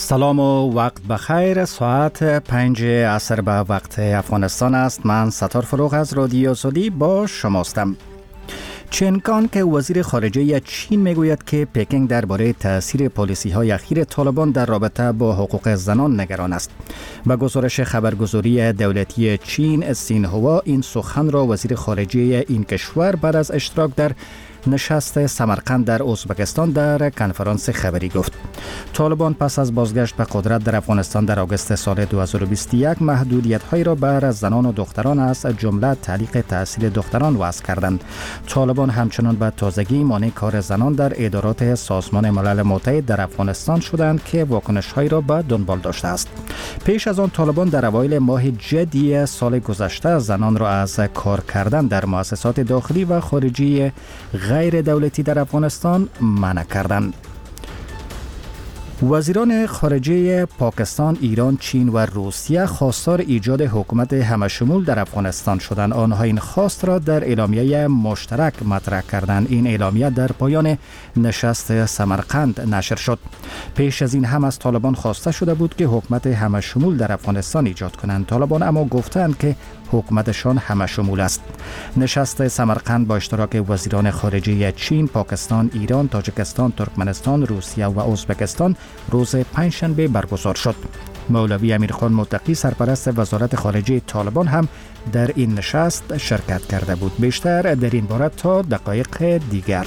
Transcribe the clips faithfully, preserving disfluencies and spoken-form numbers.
سلام و وقت بخیر. ساعت پنج عصر به وقت افغانستان است. من ستار فروغ از رادیو آزادی با شماستم. چین کان که وزیر خارجه چین میگوید که پکینگ درباره تاثیر پالیسی‌های اخیر طالبان در رابطه با حقوق زنان نگران است. با گزارش خبرگزاری دولتی چین سینهوا این سخن را وزیر خارجه این کشور بعد از اشتراک در نشست سمرقند در ازبکستان در کنفرانس خبری گفت. طالبان پس از بازگشت به قدرت در افغانستان در آگوست سال دو هزار و بیست و یک محدودیت‌هایی را بر زنان و دختران از جمله تعلیق تحصیل دختران وضع کردند. طالبان همچنان به تازگی مانع کار زنان در ادارات سازمان ملل متحد در افغانستان شدند که واکنش‌هایی را به دنبال داشته است. پیش از آن طالبان در اوایل ماه جدی سال گذشته زنان را از کار کردن در مؤسسات داخلی و خارجی غیر دولتی در افغانستان منع کردند. وزیران خارجه پاکستان، ایران، چین و روسیه خواستار ایجاد حکومت همشمول در افغانستان شدند. آنها این خواست را در اعلامیه مشترک مطرح کردند. این اعلامیه در پایان نشست سمرقند نشر شد. پیش از این هم از طالبان خواسته شده بود که حکومت همشمول در افغانستان ایجاد کنند. طالبان اما گفتند که حکومتشان همشمول است. نشست سمرقند با اشتراک وزیران خارجه چین، پاکستان، ایران، تاجیکستان، ترکمنستان، روسیه و ازبکستان روز پنجشنبه برگزار شد. مولوی امیرخان متقی سرپرست وزارت خارجه طالبان هم در این نشست شرکت کرده بود. بیشتر در این باره تا دقایق دیگر.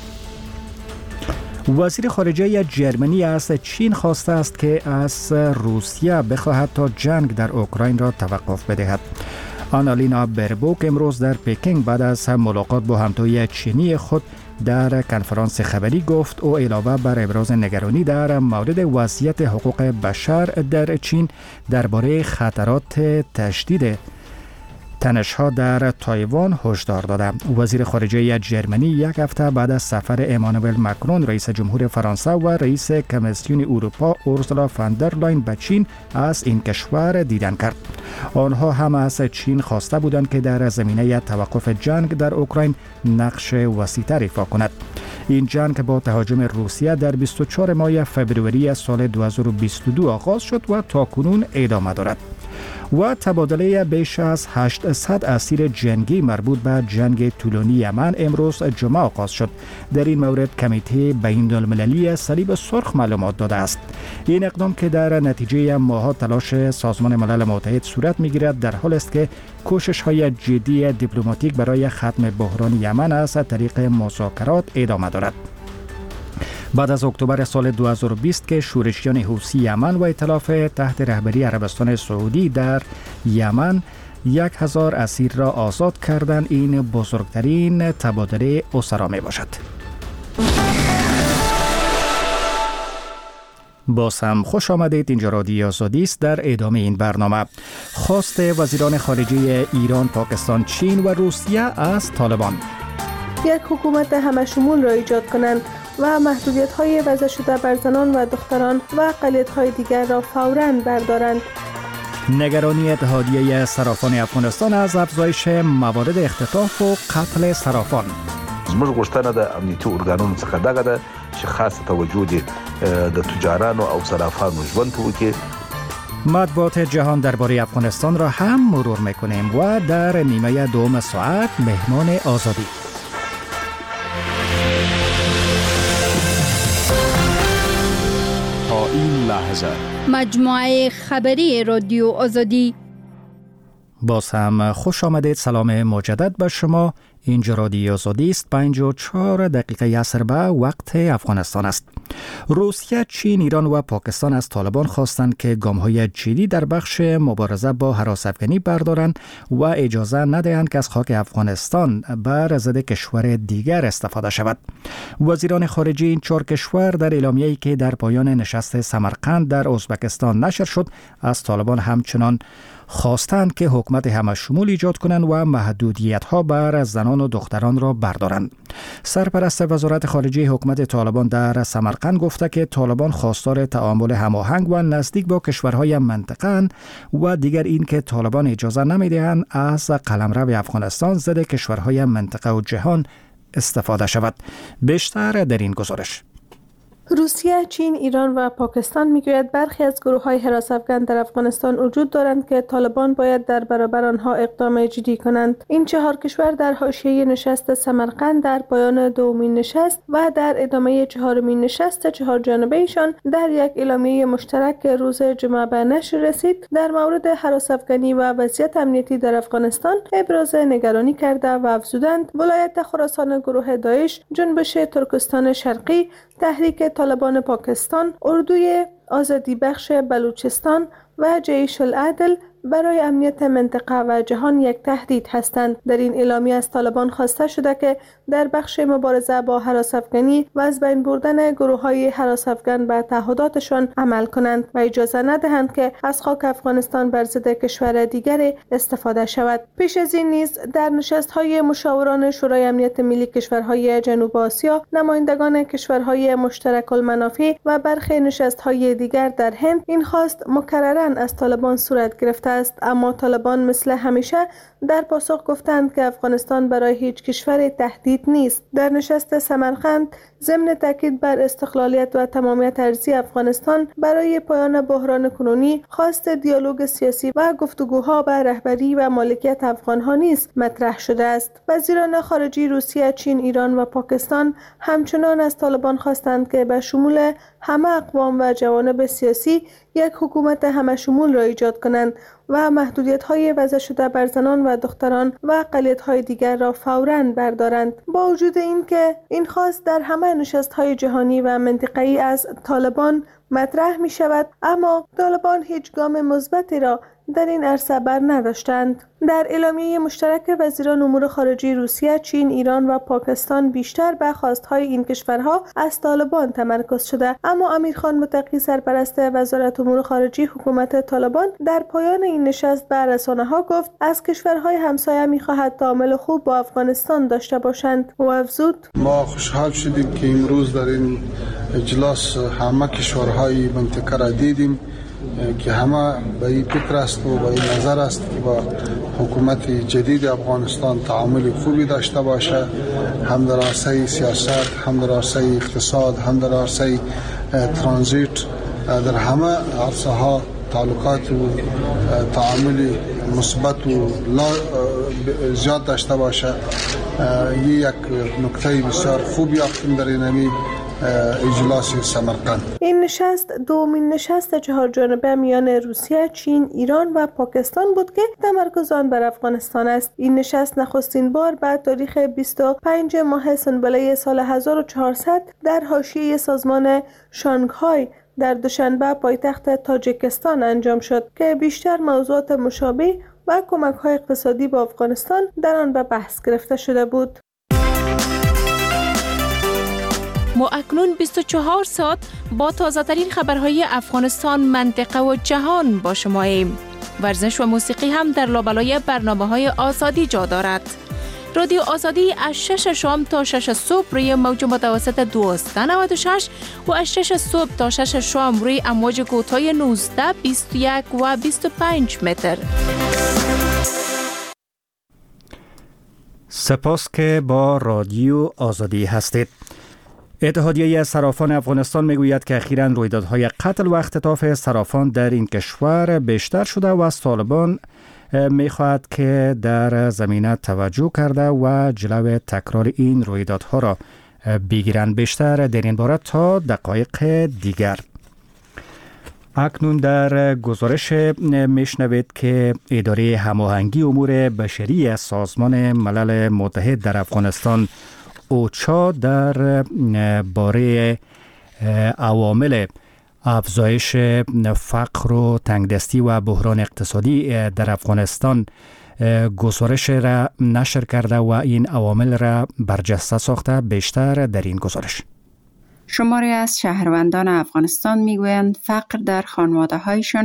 وزیر خارجه جرمنی از چین خواسته است که از روسیه بخواهد تا جنگ در اوکراین را توقف بدهد. آنالینا بربوک امروز در پکینگ بعد از ملاقات با همتای چینی خود در کنفرانس خبری گفت او علاوه بر ابراز نگرانی در مورد وضعیت حقوق بشر در چین درباره خطرات تشدید تنش‌ها در تایوان هشدار داده. وزیر خارجه جرمنی یک هفته بعد از سفر امانوئل مکرون رئیس جمهور فرانسه و رئیس کمیسیون اروپا اورسولا فاندرلاین به چین از این کشور دیدن کرد. آنها هم از چین خواسته بودند که در زمینه توقف جنگ در اوکراین نقش وسیع‌تر ایفا کند. این جنگ با تهاجم روسیه در بیست و چهارم ماه فوریه سال دو هزار و بیست و دو آغاز شد و تاکنون ادامه دارد. و تبادله بیش از هشتصد اسیر جنگی مربوط به جنگ طولانی یمن امروز جمعه آغاز شد. در این مورد کمیته بین‌المللی صلیب سرخ معلومات داده است. این اقدام که در نتیجه ماه‌ها تلاش سازمان ملل متحد صورت می‌گیرد در حال است که کوشش‌های جدی دیپلماتیک برای ختم بحران یمن از طریق مذاکرات ادامه دارد. بعد از اکتبر سال دو هزار و بیست که شورشیان حوثی یمن و ائتلاف تحت رهبری عربستان سعودی در یمن یک هزار اسیر را آزاد کردند، این بزرگترین تبادله اسرا می باشد. باز هم خوش آمدید. اینجا رادیو آزادی است. در ادامه این برنامه خواست وزیران خارجه ایران، پاکستان، چین و روسیه از طالبان یک حکومت همشمول را ایجاد کنند و محدودیت‌های وضع شده بر زنان و دختران و اقلیت‌های دیگر را فوراً بردارند. نگرانی اتحادیه صرافان افغانستان از افزایش موارد اختطاف و قتل صرافان. زموږ غوښتنه د امنیتي ارګانونو څخه دغه ده چې خاصه توجه دي د تجارانو او صرافانو ژوند ته وکړي. مطبوعات جهان درباره افغانستان را هم مرور می‌کنیم و در نیمه دوم ساعت مهمان آزادی. تا این لحظه مجموعه خبری رادیو آزادی. باز هم خوش آمدید. سلام مجدد به شما. اینجا رادیو آزادی است. پنج و چهار دقیقه عصر به وقت افغانستان است. روسیه، چین، ایران و پاکستان از طالبان خواستند که گام‌های جدی در بخش مبارزه با هراس افغانی بردارند و اجازه ندهند که از خاک افغانستان بر ضد کشور دیگر استفاده شود. وزیران خارجه این چهار کشور در اعلامیه‌ای که در پایان نشست سمرقند در ازبکستان نشر شد از طالبان همچنان خواستند که حکومت همشمول ایجاد کنند و محدودیت‌ها بر زنان و دختران را بردارند. سرپرست وزارت خارجه حکومت طالبان در سمرقند گفته که طالبان خواستار تعامل هماهنگ و نزدیک با کشورهای منطقه و دیگر این که طالبان اجازه نمی‌دهند از قلمرو افغانستان ضد کشورهای منطقه و جهان استفاده شود. بیشتر در این گزارش. روسیه، چین، ایران و پاکستان میگوید برخی از گروه‌های حراس افکن در افغانستان وجود دارند که طالبان باید در برابر آنها اقدام جدی کنند. این چهار کشور در حاشیه نشست سمرقند در پایان دومین نشست و در ادامه چهارمین نشست چهار جانبه‌ایشان در یک اعلامیه مشترک که روز جمعه به نشر رسید در مورد حراس افکنی و وضعیت امنیتی در افغانستان ابراز نگرانی کرده و افزودند ولایت خراسان گروه داعش، جنبش ترکستان شرقی، تحریک طالبان پاکستان، اردوی آزادی بخش بلوچستان و جیش العدل برای امنیت منطقه و جهان یک تهدید هستند. در این اعلامیه از طالبان خواسته شده که در بخش مبارزه با هراس افکنی و از بین بردن گروه‌های هراس افکن به تعهداتشان عمل کنند و اجازه ندهند که از خاک افغانستان بر ضد کشور دیگری استفاده شود. پیش از این نیز در نشست‌های مشاوران شورای امنیت ملی کشورهای جنوب آسیا، نمایندگان کشورهای مشترک المنافع و برخی نشست‌های دیگر در هند این خواست مکرراً از طالبان صورت گرفته است، اما طالبان مثل همیشه در پاسخ گفتند که افغانستان برای هیچ کشور تهدید نیست. در نشست سمرقند ضمن تاکید بر استقلالیت و تمامیت ارضی افغانستان برای پایان بحران کنونی، خواست دیالوگ سیاسی و گفتگوها به رهبری و مالکیت افغانها نیز مطرح شده است. وزیران خارجه روسیه، چین، ایران و پاکستان همچنان از طالبان خواستند که به شمول همه اقوام و جوانب سیاسی یک حکومت همه شمول را ایجاد کنند و محدودیت‌های وضع شده بر زنان و دختران و اقلیت‌های دیگر را فوراً بردارند. با وجود این که این خواست در همه نشست‌های جهانی و منطقه‌ای از طالبان مطرح می شود، اما طالبان هیچ گام مثبتی را در این عرصه بر نداشتند. در اعلامیه مشترک وزیران امور خارجه روسیه، چین، ایران و پاکستان بیشتر به خواستهای این کشورها از طالبان تمرکز شده، اما امیرخان متقی، سرپرست وزارت امور خارجه حکومت طالبان، در پایان این نشست به رسانه‌ها گفت از کشورهای همسایه می‌خواهد تعامل خوب با افغانستان داشته باشند و افزود: ما خوشحال شدیم که امروز در این اجلاس همه کشورهای منطقه را دیدیم که همه به این فکر است و به این نظر است که با حکومت جدید افغانستان تعامل خوبی داشته باشه، هم در عرصه سیاست، هم در عرصه اقتصاد، هم در عرصه ترانزیت، در همه عرصه ها تعلقات و تعامل مثبت و زیاد داشته باشه. این یک نکته بسیار خوب یافتیم در این اجلاس سمرقند. این نشست دومین نشست چهار جانبه میان روسیه، چین، ایران و پاکستان بود که تمرکز آن بر افغانستان است. این نشست نخستین بار بعد تاریخ بیست و پنج ماه سنبله سال هزار و چهارصد در حاشیه سازمان شانگهای در دوشنبه پایتخت تاجیکستان انجام شد که بیشتر موضوعات مشابه و کمک‌های اقتصادی با افغانستان در آن به بحث گرفته شده بود. ما اکنون بیست و چهار ساعت با تازه ترین خبرهای افغانستان، منطقه و جهان با شما ایم. ورزش و موسیقی هم در لابلای برنامه‌های آزادی جا دارد. رادیو آزادی از شش شام تا شش صبح روی موج متوسط دویست و نود و شش و از شش صبح تا شش شام روی امواج کوتاه نوزده، بیست و یک و بیست و پنج متر. سپاس که با رادیو آزادی هستید. اتحادیه صرافان افغانستان میگوید که اخیراً رویدادهای قتل و اختطاف صرافان در این کشور بیشتر شده و از طالبان میخواهد که در زمینه توجه کرده و جلو تکرار این رویدادها را بگیرند. بیشتر در این باره تا دقایق دیگر. اکنون در گزارش میشنوید که اداره هماهنگی امور بشری از سازمان ملل متحد در افغانستان اوچا در باره عوامل افزایش فقر و تنگدستی و بحران اقتصادی در افغانستان گزارش را نشر کرده و این عوامل را برجسته ساخته. بیشتر در این گزارش. شماری از شهروندان افغانستان میگویند فقر در خانواده‌هایشان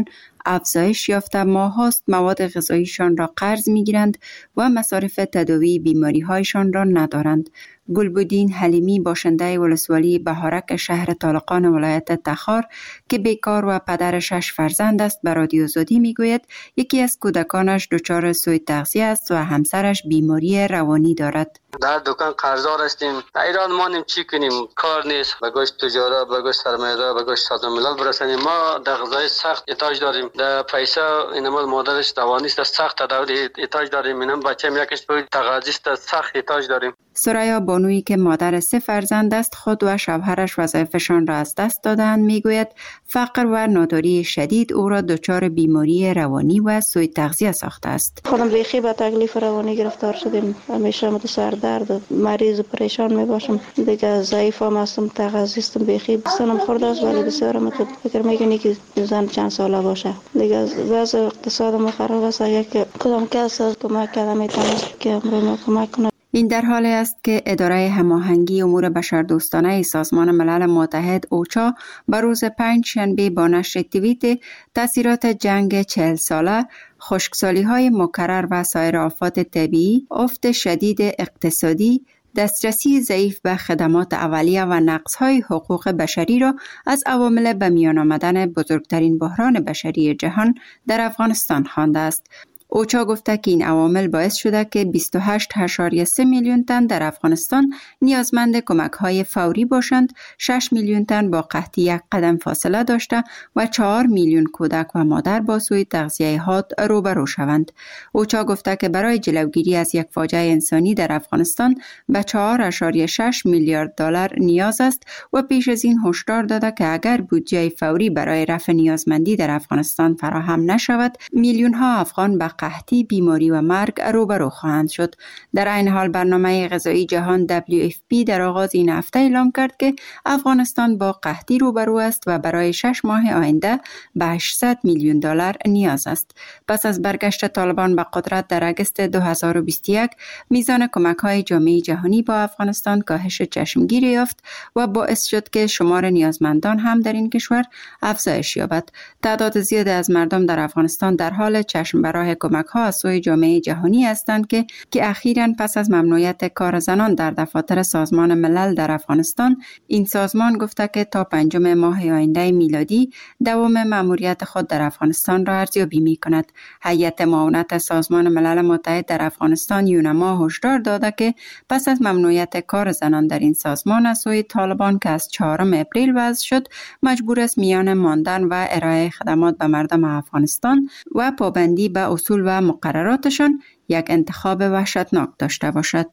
افزایش یافته ماهاست مواد غذاییشان را قرض می‌گیرند و مصارف تداوی بیماری‌هایشان را ندارند. گلبدین حلیمی باشنده ولسوالی بهارک شهر طالقان ولایت تخار که بیکار و پدر شش فرزند است به رادیو آزادی میگوید یکی از کودکانش دچار سوء تغذیه است و همسرش بیماری روانی دارد. در دکان قرضدار هستیم. در ایران مانیم چی کنیم؟ کار نیست. به گوش تجارت، به گوش سرمایه‌دار، به گوش سازمان ملل برسانیم. ما در غذای سخت احتیاج داریم. در پیسه اینم مادرش روانی است، سخت تداوی احتیاج داریم. اینم بچه‌م یکیش تغذیه است، سخت احتیاج داریم. سریا بانویی که مادر سه فرزند است خود و شوهرش وظایفشان را از دست دادند میگوید فقر و ناداری شدید او را دچار بیماری روانی و سوء تغذیه ساخته است. خودم بیخی با تکلیف روانی گرفتار شدیم. همیشه مت سر درد و مریض و پریشان می باشم. دیگه ضعیف هم هستم، تغذیه استم، بیخی سنم خورده است ولی بسیار مت فکر میکنی که زن چند ساله باشه. دیگه وضع اقتصادم خراب است. یک کدام کس از کمک کرده میتونه که امروز کمک کنه. این در حالی است که اداره هماهنگی امور بشردوستانه سازمان ملل متحد اوچا بر روز پنج شنبه با نشر توییت تاثیرات جنگ چهل ساله، خشکسالی‌های مکرر و سایر آفات طبیعی، افت شدید اقتصادی، دسترسی ضعیف به خدمات اولیه و نقض‌های حقوق بشری را از عوامل به میان آمدن بزرگترین بحران بشری جهان در افغانستان خوانده است. اوچا گفته که این عوامل باعث شده که بیست و هشت ممیز سه میلیون تن در افغانستان نیازمند کمک‌های فوری باشند، شش میلیون تن با قحطی یک قدم فاصله داشته و چهار میلیون کودک و مادر با سوء تغذیه حاد روبرو شوند. اوچا گفته که برای جلوگیری از یک فاجعه انسانی در افغانستان به چهار ممیز شش میلیارد دلار نیاز است و پیش از این هشدار داده که اگر بودجه فوری برای رفع نیازمندی در افغانستان فراهم نشود، میلیون ها افغان به قحطی، بیماری و مرگ روبرو خواهند شد. در این حال برنامه غذایی جهان دبلیو اف پی در آغاز این هفته اعلام کرد که افغانستان با قحطی روبرو است و برای شش ماه آینده به هشتصد میلیون دلار نیاز است. پس از برگشت طالبان به قدرت در اگست دو هزار و بیست و یک، میزان کمک‌های جامعه جهانی با افغانستان کاهش چشمگیر یافت و باعث شد که شمار نیازمندان هم در این کشور افزایش یابد. تعداد زیادی از مردم در افغانستان در حال چشم به راه کمک‌ها از سوی جامعه جهانی هستند که که اخیراً پس از ممنوعیت کار زنان در دفاتر سازمان ملل در افغانستان، این سازمان گفته که تا پنجم ماه آینده میلادی دوام مأموریت خود در افغانستان را ارزیابی می‌کند. هیئت معاونت سازمان ملل متحد در افغانستان یونما هشدار داده که پس از ممنوعیت کار زنان در این سازمان از سوی طالبان که از چهارم اپریل وضع شد، مجبور است میان ماندن و ارائه خدمات به مردم افغانستان و پابندی به اصول و مقرراتشان یک انتخاب وحشتناک داشته باشد.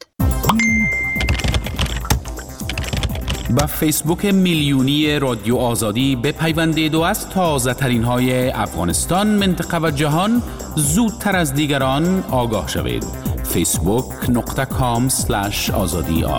با فیسبوک میلیونی رادیو آزادی بپیوندید و از تازه ترین های افغانستان، منطقه و جهان زودتر از دیگران آگاه شوید. فیسبوک نقطه کام سلش آزادی آر.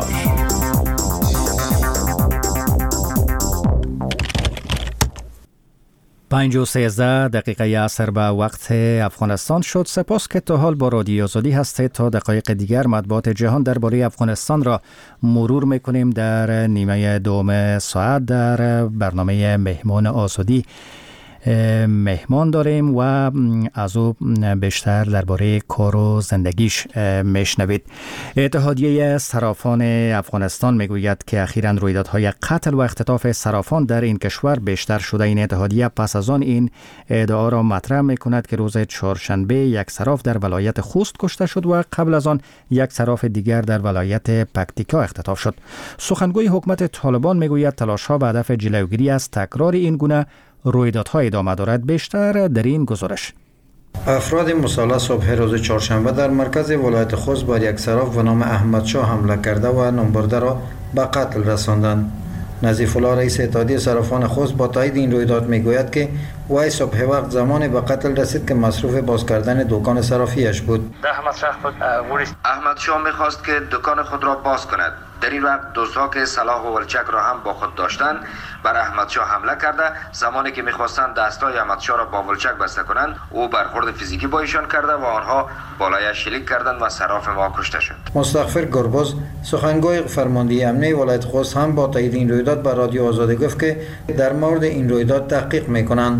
پنج و سیزده دقیقه عصر به وقت افغانستان شد. سپاس که تا حال با رادیو آزادی هستید. تا دقایق دیگر مطبوعات جهان درباره افغانستان را مرور میکنیم. در نیمه دوم ساعت در برنامه مهمان آزادی مهمان داریم و از او بیشتر درباره کار و زندگیش میشنوید. اتحادیه صرافان افغانستان میگوید که اخیراً رویدادهای قتل و اختطاف صرافان در این کشور بیشتر شده. این اتحادیه پس از آن این ادعا را مطرح میکند که روز چهارشنبه یک صراف در ولایت خوست کشته شد و قبل از آن یک صراف دیگر در ولایت پکتیکا اختطاف شد. سخنگوی حکومت طالبان میگوید تلاش‌ها به هدف جلوگیری از تکرار این گونه رویدادها ادامه دارد. بیشتر در این گزارش. افراد مسلح صبح روز چهارشنبه در مرکز ولایت خوست بر یک صراف به نام احمد شاه حمله کرده و نامبرده را به قتل رساندند. نظیف الله رئیس اتحادیه صرافان خوست با تایید این رویداد میگوید که وای صبح وقت زمانی به قتل رسید که مصروف باز کردن دکان صرافیش بود. احمد شاه میخواست که دکان خود را باز کند. در این وقت دوستها که سلاح و ولچک را هم با خود داشتند بر احمد شاه حمله کرده. زمانی که میخواستند دستای احمد شاه را با ولچک بسته کنند، او برخورد فیزیکی با ایشان کرده و آنها بالایش شلیک کردند و صراف ما کشته شد. مستغفر گربز سخنگوی فرماندهی امنیه ولایت خوست هم با تایید این رویداد به رادیو آزادی گفت که در مورد این رویداد تحقیق میکنند.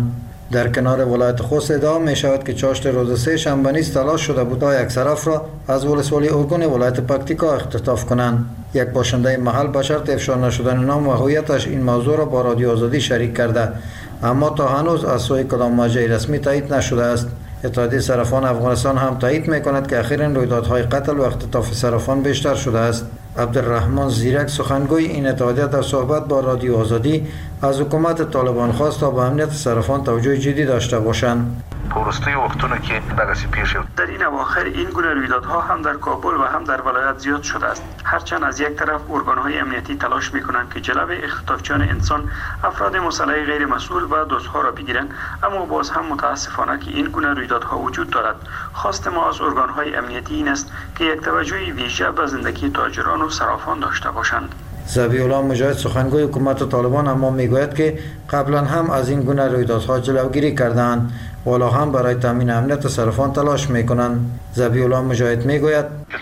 در کنار ولایت خوست ادعا می شود که چاشت روز سه شنبه نیز تلاش شده بود تا یک صرف را از ولسوالی ارگون ولایت پکتیکا اختطاف کنند. یک باشنده محل به شرط افشا نشدن نام و هویتش این موضوع را با رادیو آزادی شریک کرده، اما تا هنوز از سوی کدام مرجع رسمی تایید نشده است. اتحادیه صرافان افغانستان هم تایید می کند که اخیراً رویدادهای قتل و اختطاف صرافان بیشتر شده است. عبدالرحمن زیرک سخنگوی این اتحادیه در صحبت با رادیو آزادی از حکومت طالبان خواست تا به امنیت صرافان توجه جدی داشته باشند. پرستی وقتونه که دغسی پیش شد. در این اواخر این گونه رویدادها هم در کابل و هم در ولایت زیاد شده است. هرچند از یک طرف ارگان‌های امنیتی تلاش می‌کنند که جلب اختطافچیان انسان، افراد مسلح غیر مسئول و دزدها را بگیرند، اما باز هم متاسفانه که این گونه رویدادها وجود دارد. خواست ما از ارگان‌های امنیتی این است که یک توجه ویژه به زندگی تاجران و صرافان داشته باشند. ذبیح الله مجاهد سخنگوی حکومت طالبان اما میگوید که قبلا هم از این گونه رویدادها جلوگیری کردند و حالا هم برای تامین امنیت صرافان تلاش میکنند. ذبیح الله مجاهد میگوید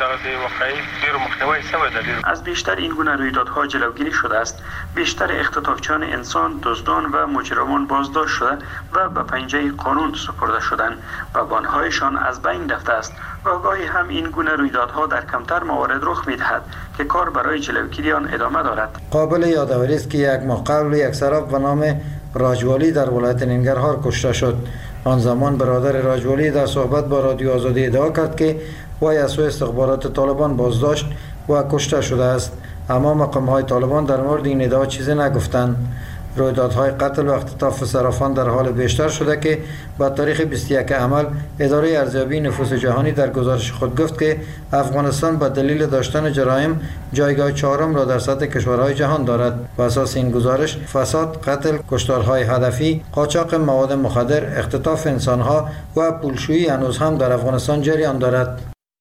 از بیشتر این گونه رویدادها جلوگیری شده است. بیشتر اختطافچیان انسان، دزدان و مجرمان بازداشت شده و به پنجه قانون سپرده شدند و بانهایشان از بین رفته است. و گاهی هم این گونه رویدادها در کمتر موارد رخ میدهد که کار برای جلوگیری آن ادامه دارد. قابل یادآوری است که یک ماه قبل یک صراف به نام راجوالی در ولایت ننگرهار کشته شد. آن زمان برادر راجوالی در صحبت با رادیو آزادی ادعا کرد که وی از سوی استخبارات طالبان بازداشت و کشته شده است، اما مقام‌های طالبان در مورد این ادعا چیزی نگفتند. رویدادهای قتل و اختطاف صرافان در حال بیشتر شده که با تاریخ بیست و یک عمل اداره ارزیابی نفوس جهانی در گزارش خود گفت که افغانستان به دلیل داشتن جرایم جایگاه چهارم را در سطح کشورهای جهان دارد. و اساس این گزارش فساد، قتل، کشتارهای هدفی، قاچاق مواد مخدر، اختطاف انسانها و پولشویی هنوز هم در افغانستان جریان دارد.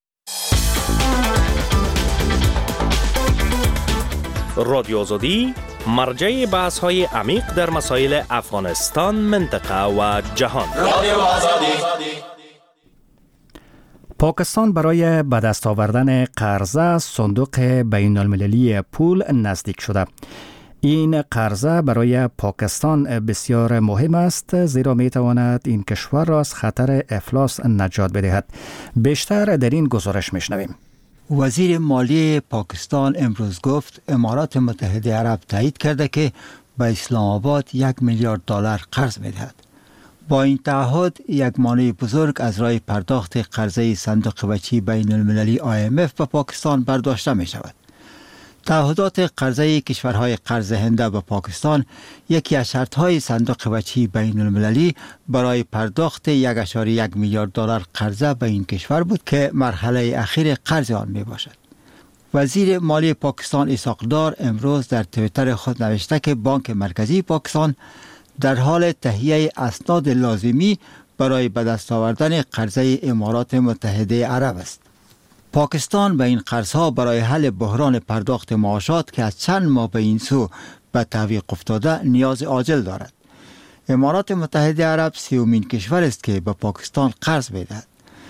رادیو آزادی مرجع بحث های عمیق در مسائل افغانستان، منطقه و جهان. پاکستان برای به دست آوردن قرضه صندوق بین المللی پول نزدیک شده. این قرضه برای پاکستان بسیار مهم است، زیرا می تواند این کشور را از خطر افلاس نجات بدهد. بیشتر در این گزارش میشنویم. وزیر مالی پاکستان امروز گفت امارات متحده عرب تایید کرده که به اسلام آباد یک میلیارد دلار قرض میدهد. با این تعهد یک مانع بزرگ از راه پرداخت قرضه صندوق بچی بین المللی آی ام اف به پاکستان برداشته می شود. تعهدات قرضه کشورهای قرض دهنده به پاکستان یکی از شرطهای صندوق بچی بین المللی برای پرداخت یک ممیز یک میلیارد دلار قرضه به این کشور بود که مرحله اخیر قرض آن می باشد. وزیر مالی پاکستان اسحاق دار امروز در توییتر خود نوشته که بانک مرکزی پاکستان در حال تهیه اسناد لازمی برای به دست آوردن قرضه امارات متحده عرب است. پاکستان به این قرضها برای حل بحران پرداخت معاشات که از چند ماه به این سو به تعویق افتاده نیاز عاجل دارد. امارات متحده عرب سیومین کشور است که به پاکستان قرض میدهد.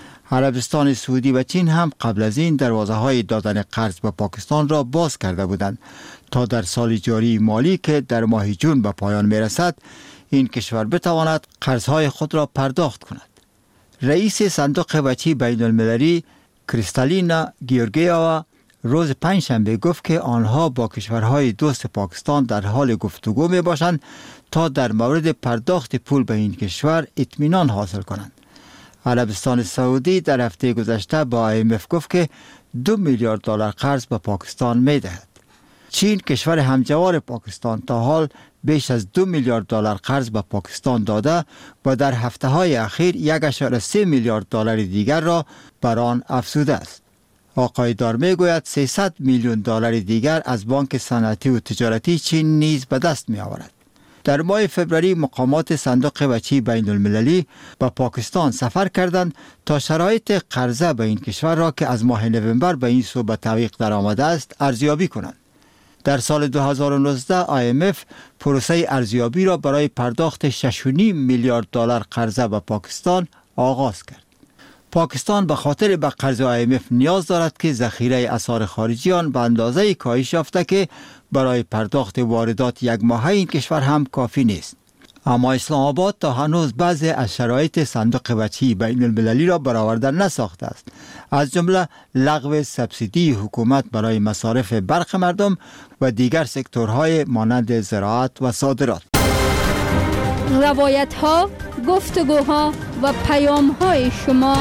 عربستان سعودی و چین هم قبل از این دروازه های دادن قرض به پاکستان را باز کرده بودند تا در سال جاری مالی که در ماه جون به پایان می رسد این کشور بتواند قرضهای خود را پرداخت کند. رئیس صندوق بچی بین المللی کریستالینا گیورگیووا روز پنجشنبه گفت که آنها با کشورهای دوست پاکستان در حال گفتگو می باشند تا در مورد پرداخت پول به این کشور اطمینان حاصل کنند. عربستان سعودی در هفته گذشته با آی ام اف گفت که دو میلیارد دلار قرض به پاکستان می دهد. چین کشور همجوار پاکستان تا حال بیش از دو میلیارد دلار قرض به پاکستان داده و در هفته های اخیر یک ممیز سه میلیارد دلار دیگر را بر آن افزوده است. آقای دار می گوید سیصد میلیون دلار دیگر از بانک صنعتی و تجارتی چین نیز به دست می آورد. در ماه فوریه مقامات صندوق بچی بین المللی به پاکستان سفر کردند تا شرایط قرضه به این کشور را که از ماه نوامبر به این سو به تعویق در آمده است ارزیابی کنند. در سال دو هزار و نوزده آی ام اف پروسه ارزیابی را برای پرداخت شش و نیم میلیارد دلار قرضه به پاکستان آغاز کرد. پاکستان به خاطر به قرض آی ام اف نیاز دارد که ذخیره اسعار خارجی آن به اندازه کاهش یافته که برای پرداخت واردات یک ماهه این کشور هم کافی نیست. اما اسلام آباد تا هنوز بعضی از شرایط صندوق بچی بین المللی را برآورده نساخته است، از جمله لغو سبسیدی حکومت برای مصارف برخی مردم و دیگر سکتورهای مانند زراعت و صادرات. روایت ها، گفتگوها و پیام های شما.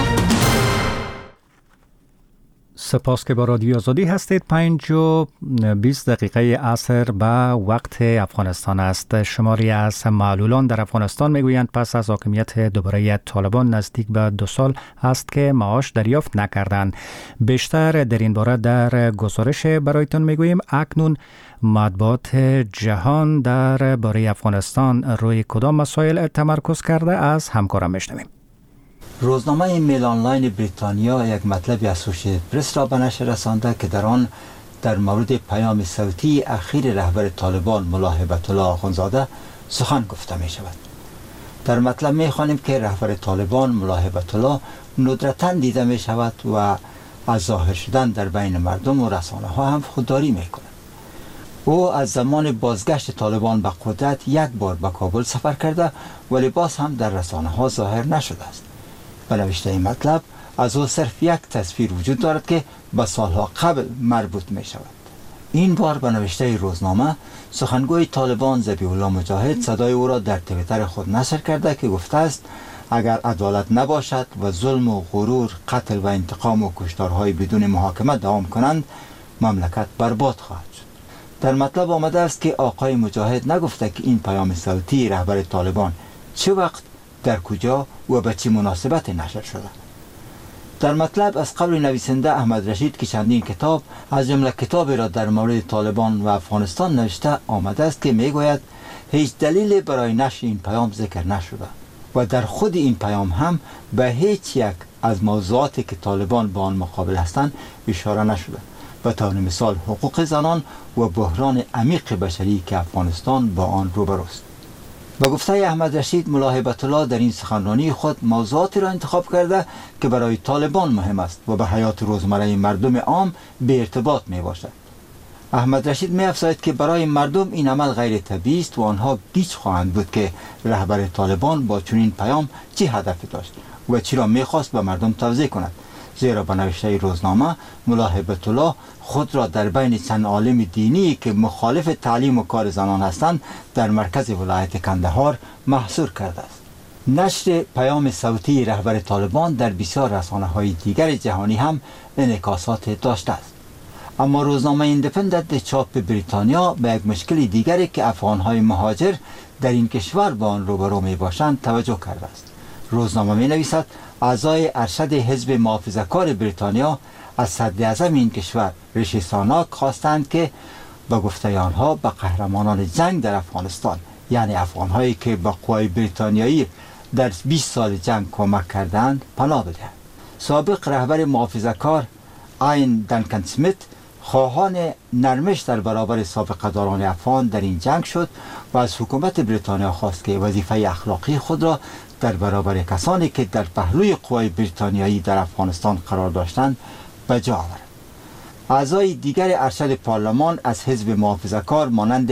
سپاس که با رادیو آزادی هستید. پنج و بیست دقیقه عصر به وقت افغانستان است. شماری از معلولان در افغانستان میگویند پس از حاکمیت دوباره طالبان نزدیک به دو سال است که معاش دریافت نکردند. بیشتر در این باره در گزارش برایتون میگوییم. اکنون مطبوعات جهان در باره افغانستان روی کدام مسائل تمرکز کرده؟ از همکارم میشنویم. روزنامه میل آنلاین بریتانیا یک مطلب اسوسییتد پرس را به نشر رسانده که در آن در مورد پیام صوتی اخیر رهبر طالبان ملا هیبت الله آخوندزاده سخن گفته می شود. در مطلب می خوانیم که رهبر طالبان ملا هیبت الله ندرتاً دیده می شود و از ظاهر شدن در بین مردم و رسانه ها هم خودداری می کند. او از زمان بازگشت طالبان به قدرت یک بار به کابل سفر کرده ولی باز هم در رسانه ها ظاهر نشده است. به نوشته این مطلب از او صرف یک تصویر وجود دارد که به سالها قبل مربوط می شود. این بار به نوشته روزنامه سخنگوی طالبان ذبیح الله مجاهد صدای او را در توییتر خود نشر کرده که گفته است اگر عدالت نباشد و ظلم و غرور، قتل و انتقام و کشتارهای بدون محاکمه دوام کنند، مملکت برباد خواهد شد. در مطلب آمده است که آقای مجاهد نگفته که این پیام صوتی رهبر طالبان چه وقت، در کجا و به چه مناسبت نشر شده. در مطلب از قول نویسنده احمد رشید که چندین کتاب از جمله کتابی را در مورد طالبان و افغانستان نوشته آمده است که میگوید هیچ دلیل برای نشر این پیام ذکر نشده و در خود این پیام هم به هیچ یک از موضوعاتی که طالبان با آن مقابل هستند اشاره نشده. به طور مثال حقوق زنان و بحران عمیق بشری که افغانستان با آن روبروست. با گفته احمد رشید، ملا هیبت الله در این سخنرانی خود موضوعاتی را انتخاب کرده که برای طالبان مهم است و به حیات روزمره مردم عام بی ارتباط می باشد. احمد رشید می افزاید که برای مردم این عمل غیر طبیعی است و آنها گیج خواهند بود که رهبر طالبان با چنین پیام چه هدفی داشت و چرا می خواست به مردم توضیح کند، زیرا به نوشته روزنامه ملا هیبت الله خود را در بین چند عالم دینی که مخالف تعلیم و کار زنان هستند در مرکز ولایت کندهار محصور کرده است. نشر پیام صوتی رهبر طالبان در بسیار رسانه‌های دیگر جهانی هم انعکاسات داشته است. اما روزنامه ایندیپندنت چاپ بریتانیا به یک مشکل دیگری که افغان‌های مهاجر در این کشور با آن روبرو می‌باشند توجه کرده است. روزنامه می‌نویسد اعضای ارشد حزب محافظه‌کار بریتانیا از صدراعظم این کشور ریشی سوناک خواستند که با گفته آنها به قهرمانان جنگ در افغانستان، یعنی افغان‌هایی که با قوای بریتانیایی در بیست سال جنگ کمک کردند، پناه بدهند. سابق رهبر محافظه‌کار آین دانکن سمیت خواهان نرمش در برابر سابقه‌داران افغان در این جنگ شد و از حکومت بریتانیا خواست که وظیفه اخلاقی خود را در برابر کسانی که در پهلوی قوای بریتانیایی در افغانستان قرار داشتند به جا آورد. اعضای دیگر ارشد پارلمان از حزب محافظه‌کار مانند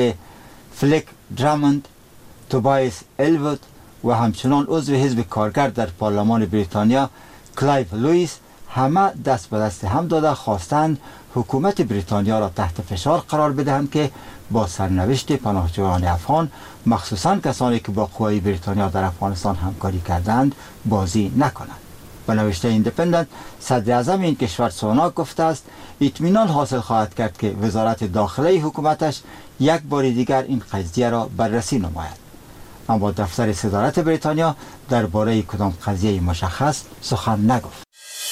فلک دراموند، توبایس الوود و همچنان عضو حزب کارگر در پارلمان بریتانیا کلایو لوئیس همه دست به دست هم داده خواستند حکومت بریتانیا را تحت فشار قرار بدهند که با سرنوشت پناهجویان افغان، مخصوصاً کسانی که با قوای بریتانیا در افغانستان همکاری کردند، بازی نکنند. به نوشته ایندیپندنت، صدر اعظم این کشور سوناک گفته است اطمینان حاصل خواهد کرد که وزارت داخله حکومتش یک بار دیگر این قضیه را بررسی نماید. اما دفتر صدارت بریتانیا درباره کدام قضیه مشخص سخن نگفت.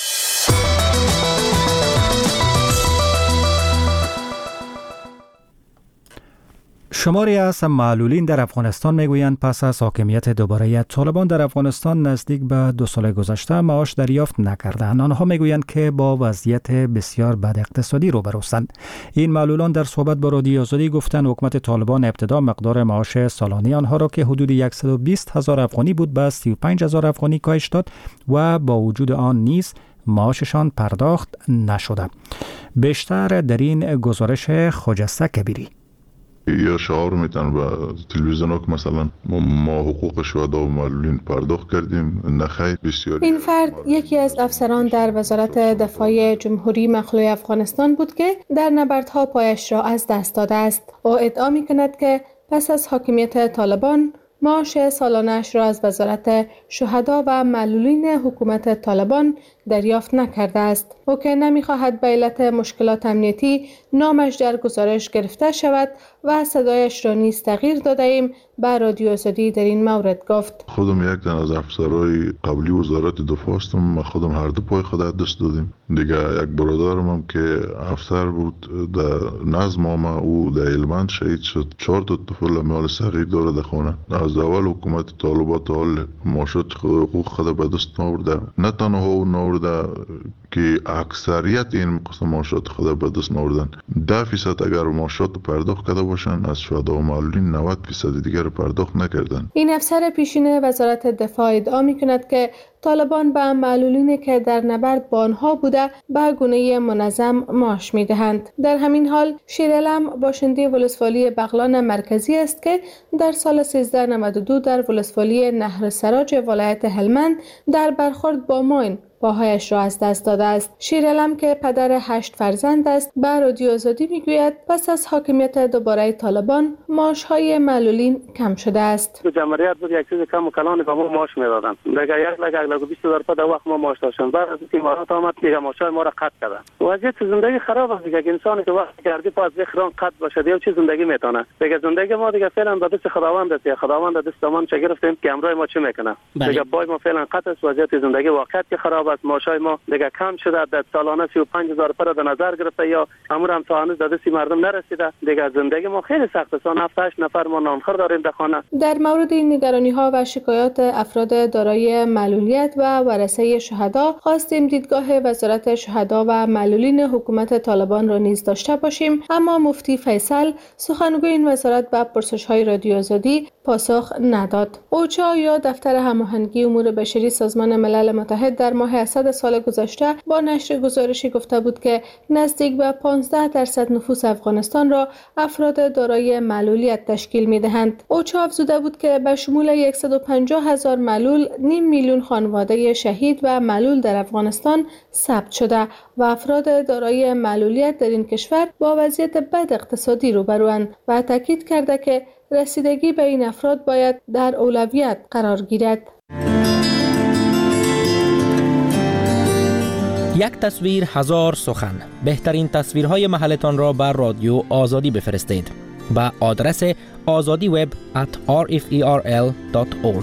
شماری از معلولین در افغانستان میگویند پس از حاکمیت دوباره طالبان در افغانستان نزدیک به دو سال گذشته معاش دریافت نکردند. آنها میگویند که با وضعیت بسیار بد اقتصادی روبروستند. این معلولان در صحبت با رادیو آزادی گفتند حکومت طالبان ابتدا مقدار معاش سالانه آنها را که حدود صد و بیست هزار افغانی بود به سی و پنج هزار افغانی کاهش داد و با وجود آن نیز معاششان پرداخت نشده. بیشتر در این گزارش خجسته کبیری. یا شعار میتن به تلویزیون ها که مثلا ما حقوق شهدا و معلولین پرداخت کردیم، نخیر بسیاری. این فرد یکی از افسران در وزارت دفاع جمهوری مخلوع افغانستان بود که در نبردها پایش را از دست داده است. او ادعا میکند که پس از حاکمیت طالبان معاش سالانه‌اش را از وزارت شهدا و معلولین حکومت طالبان دریافت نکرده است. او که نمی‌خواهد به علت مشکلات امنیتی نامش در گزارش گرفته شود و صدایش را نیز تغییر داده ایم، به رادیو آزادی در این مورد گفت: خودم یک تن از افسرهای قبلی وزارت دفاع هستم. ما خودم هر دو پای خود دست دادیم. دیگه یک برادرم هم که افسر بود در نظم ما، او در هلمند شهید شد. چهار تا طفل مال صغیر داره در خانه. از اول حکومت طالبان تا حال معاشات حقوق خود به دست نآورده. نه تنها او نآورده که اکثریت این قسم معاشات خود به دست نآوردن. ده درصد اگر معاشات پرداخت کرده باشن، از شهدا و معلولین نود درصد دیگر پرداخت نکردن. این افسر پیشین وزارت دفاع ادعا می‌کند که طالبان به معلولینی که در نبرد با آنها بوده به گونه منظم معاش می‌دهند. در همین حال شیرعلم باشنده ولسوالی بغلان مرکزی است که در سال سیزده نود و دو در ولسوالی نهر سراج ولایت هلمند در برخورد با ماین پاهایش را از دست داده است. شیرعلم که پدر هشت فرزند است به رادیو آزادی میگوید پس از حاکمیت دوباره طالبان معاش‌های معلولین کم شده است. تو جمهوریت بود یک چیز کم و کلان به ما معاش میدادن. دیگه یک لک یک لک و بیست هزار تا در وقت ما معاش داشتیم. بعد از اینکه امارات آمد دیگه معاشای ما را قطع کردن. وضعیت زندگی خراب است دیگه. انسانی که وقتی کردی پاس بخران قطع باشه دیگه چه زندگی میتونه. دیگه زندگی ما دیگه فعلا به دست خداوند است. خداوند دست ما چه گرفتیم که امروز ما چه میکنه. دیگه پای ما فعلا قطع است. وضعیت زندگی واقعا که خراب است. معاشای ما دیگه کم شده. در سالانه سی و پنج هزار پر در نظر گرفته یا امور هم تا هنوز در دست مردم نرسیده. دیگه زندگی ما خیلی سخت است. هفت هشت نفر ما نانخور داریم در خانه. در مورد این نگرانی ها و شکایات افراد دارای معلولیت و ورثه شهدا خواستیم دیدگاه وزارت شهدا و معلولین حکومت طالبان را نیز داشته باشیم، اما مفتی فیصل سخنگوی این وزارت به پرسش‌های رادیو آزادی پاسخ نداد. اوچا یا دفتر هماهنگی امور بشری سازمان ملل متحد در ماه اسد سال گذشته با نشر گزارشی گفته بود که نزدیک به پانزده درصد نفوس افغانستان را افراد دارای معلولیت تشکیل می‌دهند. اوچا افزوده بود که به شمول صد و پنجاه هزار معلول نیم میلیون خانواده شهید و معلول در افغانستان ثبت شده و افراد دارای معلولیت در این کشور با وضعیت بد اقتصادی روبروند و تاکید کرده که رسیدگی به این افراد باید در اولویت قرار گیرد. یک تصویر هزار سخن. بهترین تصویرهای محلتان را بر رادیو آزادی بفرستید با آدرس azadiweb at r f e r l dot org.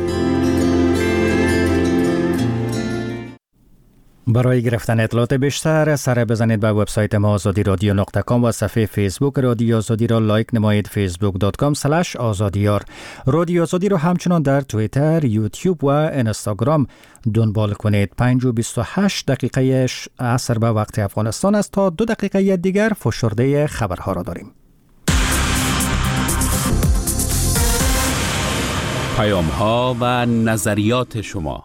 برای گرفتن اطلاعات بیشتر سر بزنید به وبسایت ما آزادی رادیو نقطه کام و صفحه فیسبوک رادیو آزادی را لایک نمایید فیسبوک دات کام اسلش آزادیار. رادیو آزادی را همچنان در توییتر، یوتیوب و اینستاگرام دنبال کنید. پنج و بیست و هشت دقیقه عصر به وقت افغانستان است. تا دو دقیقه دیگر فشرده خبرها را داریم. پیام ها و نظریات شما.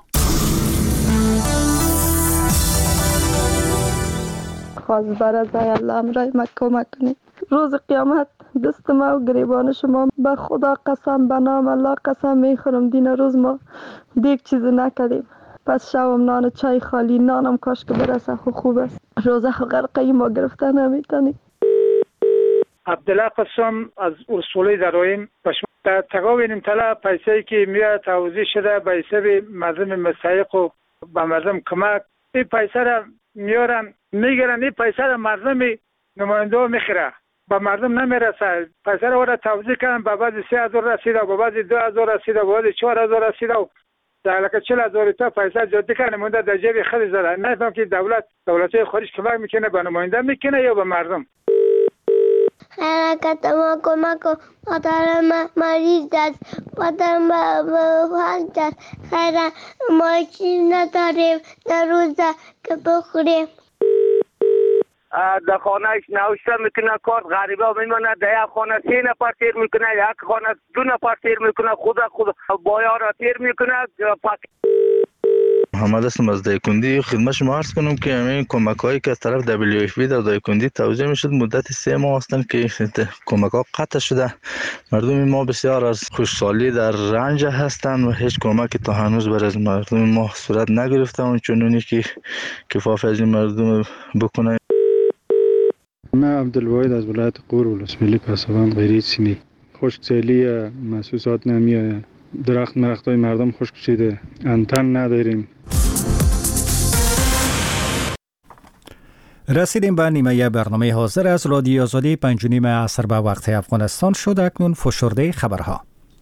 خواست برای الله امرای ما کمک کنید. روز قیامت دست ما و گریبان شما به خدا قسم، به نام الله قسم میخورم دین روز ما دیگه چیزی نکردیم. پس شوم نان چای خالی نانم کاش که برسه خو خوب است. روزه خو غرقه ما گرفته نمیتونی. عبدالله قسم از اصولی درایم پشم در تقاوین طلا پیسایی که میاد توضیح شده به حساب مردم مستحق و به مردم کمک. این پیسه را میارن میگیرن، این پیسه را مردم نماینده میخوره، به مردم نمیرسه. پیسه را وارد توضیح کردن، به بعضی سه هزار رسیده، به بعضی دو هزار رسیده، به بعضی چهار هزار رسیده و در لکه چل هزار تا پیسه جدی کنه مونده در جیب خیلی زده. نفهم که دولت دولت‌های خارج کمک میکنه به نماینده میکنه یا به مردم. حرکت ما کمک کن، مادر ما مریض است، مادر ما فلج است، خیلی ماشین نداریم در روزه که بخوریم. در خانه ایش نوشته میکنه کار غریبه میمونه، در یک خانه سه نفر تیر میکنه، یک خانه دو نفر تیر میکنه، خود خود بایا را تیر میکنه. محمد هستم از دایکندی. خدمت شما عرض کنم که همین کمک‌هایی که از طرف دبلیو اف پی در دایکندی توزیع میشد مدت سه ماه هستند که کمک‌ها قطع شده. مردم ما بسیار از خوشحالی در رنج هستند و هیچ کمکی تا هنوز بر از مردم ما صورت نگرفته و چنونی که کفایت از این مردم بکنه. من عبدالواحد از ولایت غور ولسوالی پسابند غیری سیمی. خشکسالی محسوسات نمیآید. درخت مرختای مردم خشک شده، انتن نداریم. رسیدیم به نیمه برنامه حاضر از رادیو آزادی پنج و نیم عصر به وقت افغانستان شد. اکنون فشرده خبرها.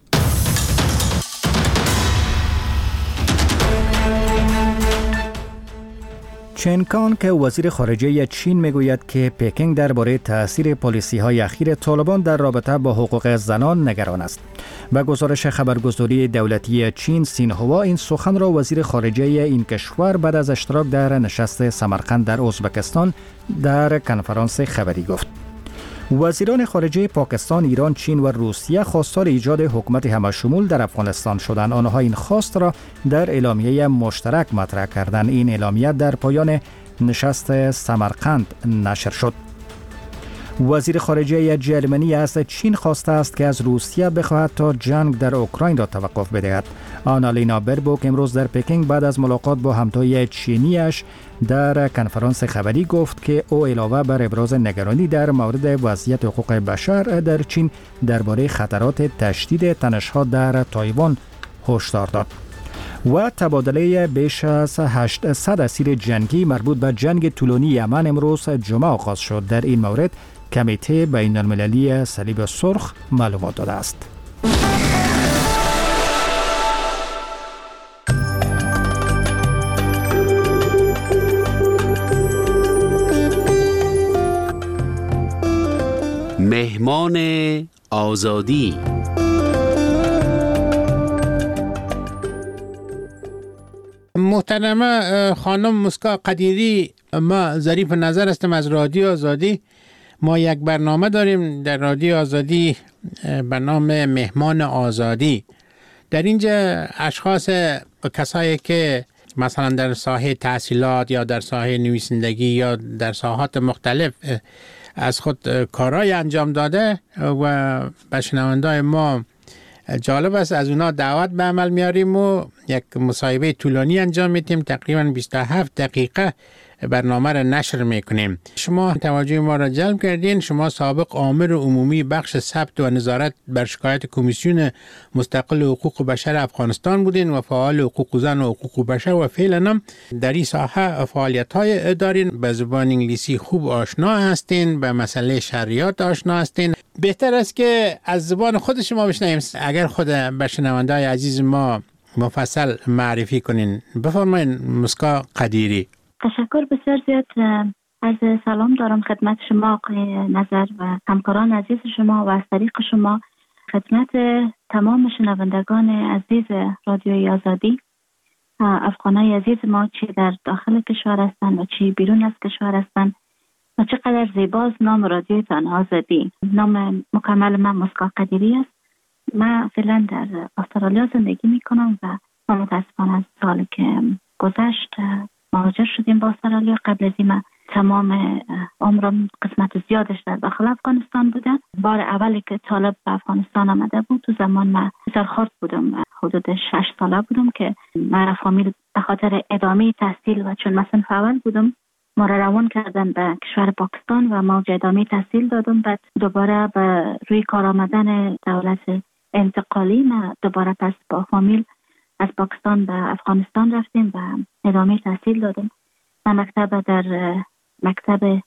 چن کان که وزیر خارجه چین میگوید که پکینگ درباره تاثیر پالیسی‌های اخیر طالبان در رابطه با حقوق زنان نگران است. به گزارش خبرگزاری دولتی چین سینهوا این سخن را وزیر خارجه این کشور بعد از اشتراک در نشست سمرقند در ازبکستان در کنفرانس خبری گفت. وزیران خارجه پاکستان، ایران، چین و روسیه خواستار ایجاد حکومت همشمول در افغانستان شدند. آنها این خواست را در اعلامیه مشترک مطرح کردند. این اعلامیه در پایان نشست سمرقند نشر شد. وزیر خارجه جرمنی از چین خواسته است که از روسیه بخواهد تا جنگ در اوکراین را توقف بدهد. آنالینا بربوک امروز در پکینگ بعد از ملاقات با همتای چینیش در کنفرانس خبری گفت که او علاوه بر ابراز نگرانی در مورد وضعیت حقوق بشر در چین درباره خطرات تشدید تنش‌ها در تایوان هشدار داد. و تبادله بیش از هشتصد اسیر جنگی مربوط به جنگ طولانی یمن امروز جمعه آغاز شد. در این مورد کمیته بین المللی صلیب سرخ معلومات داده است. مهمان آزادی. محترمه خانم مسکا قدیری، ما ظریف نظر هستم از رادیو آزادی. ما یک برنامه داریم در رادیو آزادی به نام مهمان آزادی. در اینجا اشخاص کسایی که مثلا در ساحه تحصیلات یا در ساحه نویسندگی یا در ساحات مختلف از خود کارهای انجام داده و به شنوندای ما جالب است، از اونا دعوت به عمل میاریم و یک مصاحبه طولانی انجام میدیم. تقریبا بیست و هفت دقیقه برنامه را نشر میکنیم. شما توجه ما را جلب کردین. شما سابق آمر عمومی بخش ثبت و نظارت بر شکایت کمیسیون مستقل حقوق بشر افغانستان بودین و فعال حقوق زن و حقوق بشر و فعلا هم در این ساحه فعالیت‌های دارین. به زبان انگلیسی خوب آشنا هستین، به مسئله شریعت آشنا هستین. بهتر است که از زبان خود شما بشنویم. اگر خود به شنونده‌های عزیز ما مفصل معرفی کنین. بفرمایید مسکا قدیری. تشکر بسیار زیاد. از سلام دارم خدمت شما آقای نظر و همکاران عزیز شما و از طریق شما خدمت تمام شنوندگان عزیز رادیوی آزادی، افغانای عزیز ما چی در داخل کشور هستند و چی بیرون از کشور هستند و چقدر زیباست نام رادیوتان آزادی. نام مکمل من مسکا قدیری است. من فعلا در استرالیا زندگی می کنم و ما متاسفانه از سال که گذشت مهاجر شدیم با استرالیا. قبل از این تمام عمرم قسمت زیادش در داخل افغانستان بودم. بار اولی که طالب به افغانستان آمده بود تو زمان من سرخورد بودم، حدود شش ساله بودم که من فامیل به خاطر ادامه تحصیل و چون مثلا فعال بودم ما را روان کردن به کشور پاکستان و ما ادامه تحصیل دادم. بعد دوباره به روی کار آمدن دولت انتقالی ما دوباره پس با فامیل از پاکستان به افغانستان رفتیم و ادامه تحصیل دادم. من مکتب در مکتب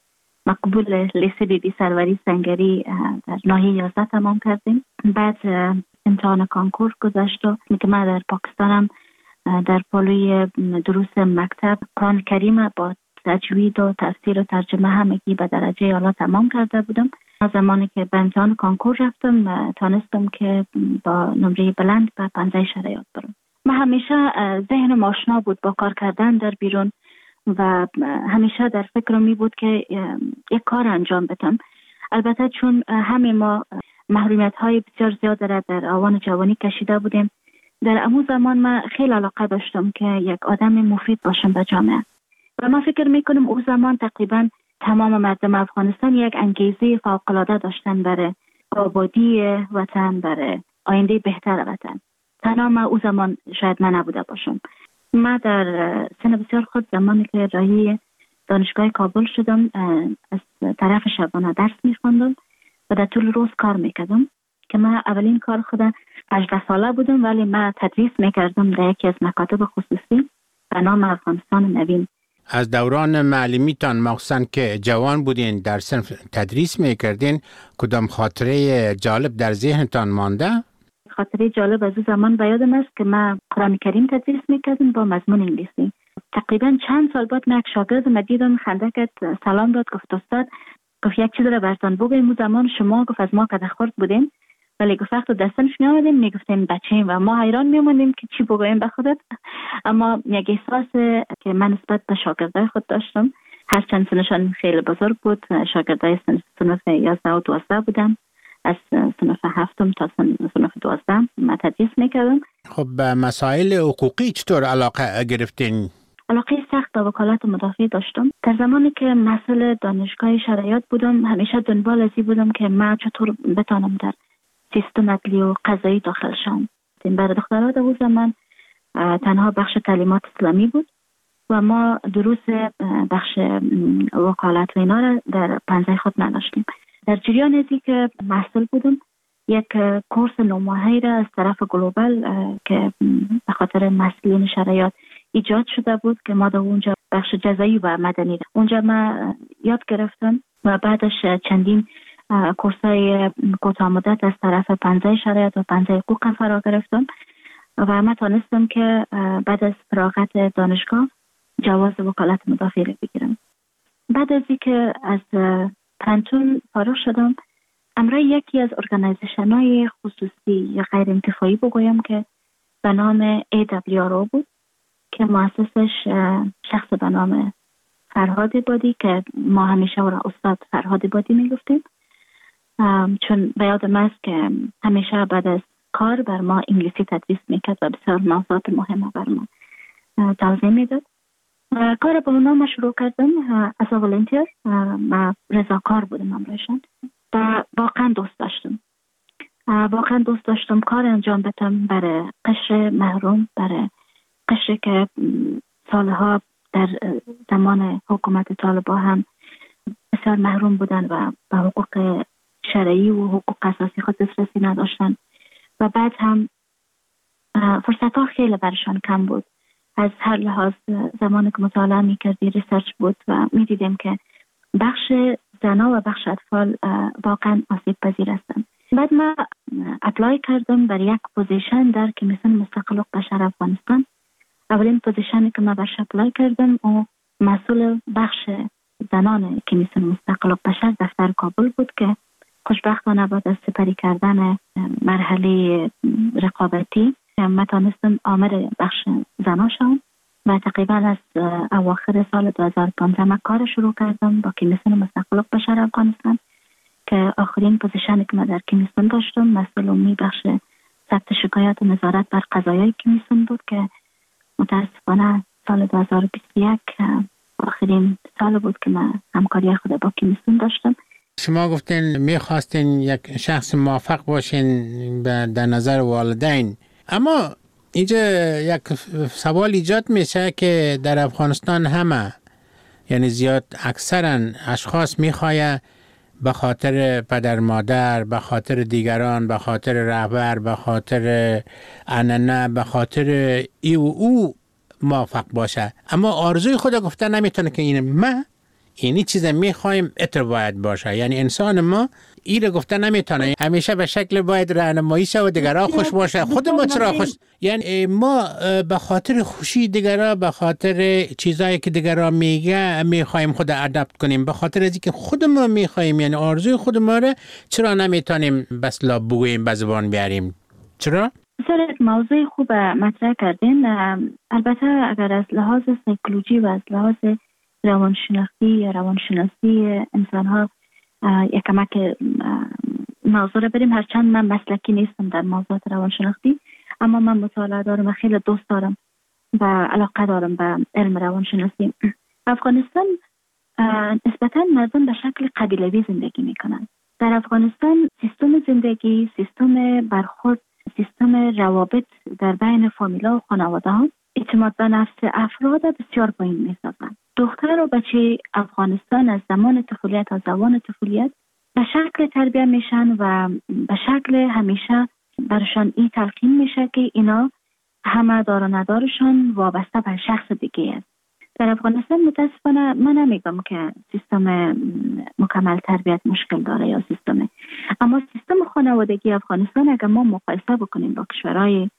مقبول لیسه بی بی سروری سنگری در ناحیه یازده تمام کردیم. بعد امتحان کانکور گذشت و که من در پاکستانم در پالوی دروس مکتب قرآن کریم با تجوید و تفسیر و ترجمه همگی به درجه اعلی تمام کرده بودم. از زمانی که به امتحان کانکور رفتم تانستم که با نمره بلند به پنجه شرایط برم. من همیشه ذهنم آشنا بود با کار کردن در بیرون و همیشه در فکرم می بود که یک کار انجام بدم. البته چون همه ما محرومیت های بسیار زیاد را در آوان جوانی کشیده بودیم، در امو زمان من خیلی علاقه داشتم که یک آدم مفید باشم به جامعه و من فکر میکنم او زمان تقریبا تمام مردم افغانستان یک انگیزه فوق‌العاده داشتن برای آبادی وطن، برای آینده بهتر وطن. تنها من او زمان شاید من نبوده باشم. من در سن بسیار خود زمانی که راهی دانشگاه کابل شدم از طرف شبانه درس میخوندم و در طول روز کار میکردم که من اولین کار خودم هجده ساله بودم، ولی من تدریس میکردم در یکی از مکاتب خصوصی به نام افغانستان نوین. از دوران معلمیتان مخصوصا که جوان بودین در صنف تدریس میکردین، کدام خاطره جالب در ذهنتان مانده؟ خاطره جالب از زمان به یادم است که من قرآن کریم تدریس میکردم با مضمون انگلیسی. تقریبا چند سال بعد من یک شاگرد من دیدم، خنده کرد، سلام داد، گفت استاد، گفت یک چیز را براتون بگم. اون زمان شما گفت از ما کدخورد بودین، ولی گفت وقت دستنش می آمدیم میگفتیم بچه‌ایم و ما حیران میموندیم که چی بگوییم به خودت. اما یک احساس که من نسبت به شاگردای خود داشتم، هرچند سنشان خیلی بزرگ بود، شاگردای صنف یازده و دوازده بودن، از صنف هفتم تا صنف دوازده من تدریس میکردم. خب به مسائل حقوقی چطور علاقه گرفتین؟ علاقه سخت به وکالت مدافع داشتم. در زمانی که مسئول دانشگاه شرایط بودم، همیشه دنبال ازی بودم که من چطور بتانم در سیستم عدلی و قضایی داخل شم. برای دخترها در اون زمان تنها بخش تعلیمات اسلامی بود و ما دروس بخش وکالت و اینا را در پنجه خود نداشتیم. در جریان ازی که محصول بودم، یک کورس نوماهی را از طرف گلوبال که به خاطر مسئولین شرایط ایجاد شده بود که ما در اونجا بخش جزایی و مدنی اونجا ما یاد گرفتم و بعدش چندین کورسای کوتاه مدت از طرف پنجه شرایط و پنجه حقوق فرا گرفتم و ما تانستم که بعد از فراغت دانشگاه جواز وکالت مدافع را بگیرم. بعد از اینکه از پانتون فارغ شدم، امروز یکی از ارگانیزیشن های خصوصی یا غیر انتفاعی بگویم که به نام ای دبلیو آر او بود که مؤسسش شخص به نام فرهاد بادی که ما همیشه او را استاد فرهاد بادی میگفتیم، چون به یادم است که همیشه بعد از کار بر ما انگلیسی تدریس میکرد و بسیار موضوعات مهمه بر ما توضیح میداد. کار با اونا ما شروع کردم از ولنتیر و رضاکار بودم امرایشان و واقعا دوست داشتم واقعا دوست داشتم کار انجام بدم برای قشر محروم، برای قشر که سالها در زمان حکومت طالبان هم بسیار محروم بودن و به حقوق شرعی و حقوق اساسی خود دسترسی نداشتن و بعد هم فرصت ها خیلی برشان کم بود. از هر لحاظ زمانی که مطالعه میکردی ریسرچ بود و میدیدیم که بخش زنا و بخش اطفال واقعا آسیب پذیر هستند. بعد ما اپلای کردم برای یک پوزیشن در کمیسیون مستقل بشر افغانستان. اولین پوزیشنی که ما برش اپلای کردم او مسئول بخش زنان کمیسیون مستقل بشر دفتر کابل بود که خوشبختانه بعد از سپری کردن مرحله رقابتی ما تانستم آمر بخش زنا شدم و تقریبا از اواخر سال دو هزار و پانزده من کار شروع کردم با کمیسیون مستقل بشر افغانستان که آخرین پوزیشنی که ما در کمیسیون داشتم مسئول عمومی بخش ثبت شکایات و نظارت بر قضایای کمیسیون بود که متاسفانه سال دو هزار و بیست و یک آخرین سال بود که من همکاری خود با کمیسیون داشتم. شما گفتین میخواستین یک شخص موفق باشین در نظر والدین، اما اینجا یک سوال ایجاد میشه که در افغانستان همه، یعنی زیاد اکثرا اشخاص میخواه به خاطر پدر مادر، به خاطر دیگران، به خاطر رهبر، به خاطر عنعنه، به خاطر ای و او موفق باشه، اما آرزوی خود گفته نمیتونه که این ما اینی چیز میخوایم اتر باید باشه. یعنی انسان ما ایره گفته نمیتونه، همیشه به شکل باید راهنمایی شه و دیگران خوش باشه، خود ما چرا خوش؟ یعنی ما به خاطر خوشی دیگران، به خاطر چیزایی که دیگران میگه میخوایم خود ادپت کنیم، به خاطر از اینکه خود ما میخوایم، یعنی آرزوی خود ما رو چرا نمیتونیم بس لا بگوییم، به زبان بیاریم؟ چرا؟ بسیار موضوع خوب مطرح کردین. البته اگر از لحاظ سایکولوژی و از لحاظ روانشناختی یا روانشناسی انسان ها یک کمک موضوع رو بریم، هرچند من مسلکی نیستم در موضوعات روانشناختی، اما من مطالعه دارم و خیلی دوست دارم و علاقه دارم به علم روانشناسی. افغانستان نسبتاً مردم به شکل قبیلوی زندگی میکنن. در افغانستان سیستم زندگی، سیستم برخورد، سیستم روابط در بین فامیلا و خانواده ها اعتماد به نفس افراد بسیار پایین میسازن. دختر و بچه افغانستان از زمان طفولیت تا زمان طفولیت به شکل تربیت میشن و به شکل همیشه برشان این تلقین میشه که اینا همه دار و ندارشان وابسته به شخص دیگه است. در افغانستان متاسفانه من نمیگم که سیستم مکمل تربیت مشکل داره یا سیستم، اما سیستم خانوادگی افغانستان اگر ما مقایسه بکنیم با کشورهای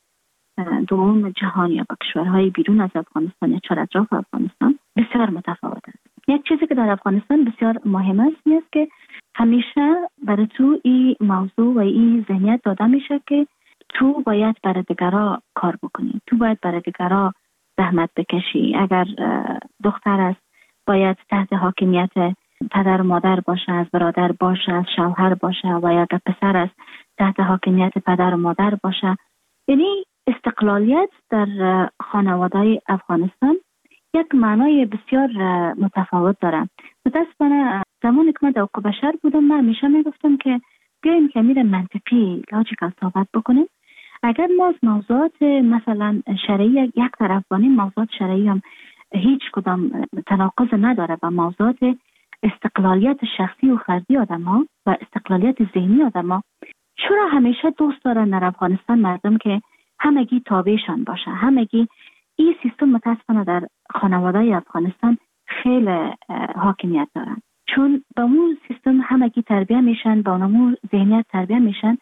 دوم جهان یا با کشورهای بیرون از افغانستان یا چهار اطراف افغانستان بسیار متفاوت است. یک چیزی که در افغانستان بسیار مهم است این است که همیشه برای تو این موضوع و این ذهنیت داده میشه که تو باید برای دیگرها کار بکنی، تو باید برای دیگرها زحمت بکشی. اگر دختر است باید تحت حاکمیت پدر و مادر باشه، از برادر باشه، از شوهر باشه، و اگر پسر است تحت حاکمیت پدر و مادر باشه. یعنی استقلالیت در خانواده افغانستان یک معنای بسیار متفاوت داره. متاسفانه زمانی که من در حقوق بشر بودم من همیشه میگفتم که بیایم که میره منطقی لاجیکال صحبت بکنیم. اگر ما از موضوعات مثلا شرعی یک طرف بانیم، موضوعات شرعی هم هیچ کدام تناقض نداره با موضوعات استقلالیت شخصی و فردی آدم ها و استقلالیت ذهنی آدم ها. چرا همیشه دوست دارن در افغانستان مردم که همگی تابعشان باشه؟ همگی این سیستم متاسفانه در خانواده افغانستان خیلی حاکمیت دارن، چون با اون سیستم همگی تربیت میشن، با اون ذهنیت تربیت میشن.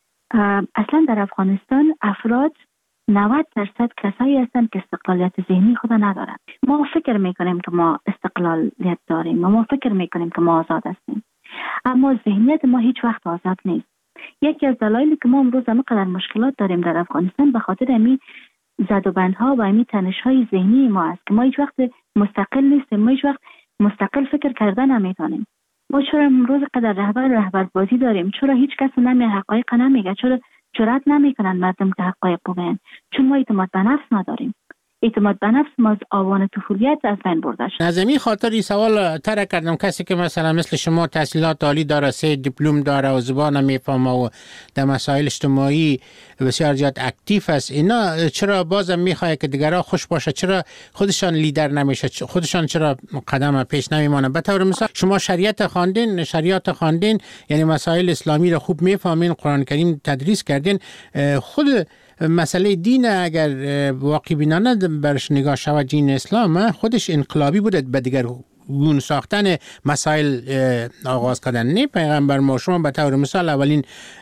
اصلا در افغانستان افراد نود درصد کسایی هستند که استقلالیت ذهنی خود ندارن. ما فکر میکنیم که ما استقلالیت داریم، ما فکر میکنیم که ما آزاد هستیم، اما ذهنیت ما هیچ وقت آزاد نیست. یکی از دلایلی که ما امروز همینقدر مشکلات داریم در افغانستان به خاطر امی زدوبندها و امی تنش‌های ذهنی ما است که ما هیچ وقت مستقل نیستیم، ما هیچ وقت مستقل فکر کردن نمیتونیم. ما چرا امروز قدر رهبر رهبر بازی داریم؟ چرا هیچ کس نمی حقایق نمیگه؟ چرا جرأت نمیکنن مردم که حقایق بگن؟ چون ما اعتماد به نفس نداریم. اعتماد به نفس ما از آوان طفولیت از بین برده شد. از این خاطر این سوال طرح کردم کسی که مثلا مثل شما تحصیلات عالی داره، سه دیپلم داره و زبان میفهمه و در مسائل اجتماعی بسیار زیاد اکتیو است، اینا چرا بازم میخواد که دیگرها خوش باشه؟ چرا خودشان لیدر نمیشه؟ خودشان چرا قدم پیش نمیمانه؟ به طور مثال شما شریعت خواندین، شریعت خواندین، یعنی مسائل اسلامی رو خوب میفهمین، قرآن کریم تدریس کردین. خود مسئله دین اگر واقعی بینانه برش نگاه شود، دین اسلام خودش انقلابی بوده به دیگر گون ساختن مسائل آغاز کردن. نه پیغمبر ما شما به طور مثال اولین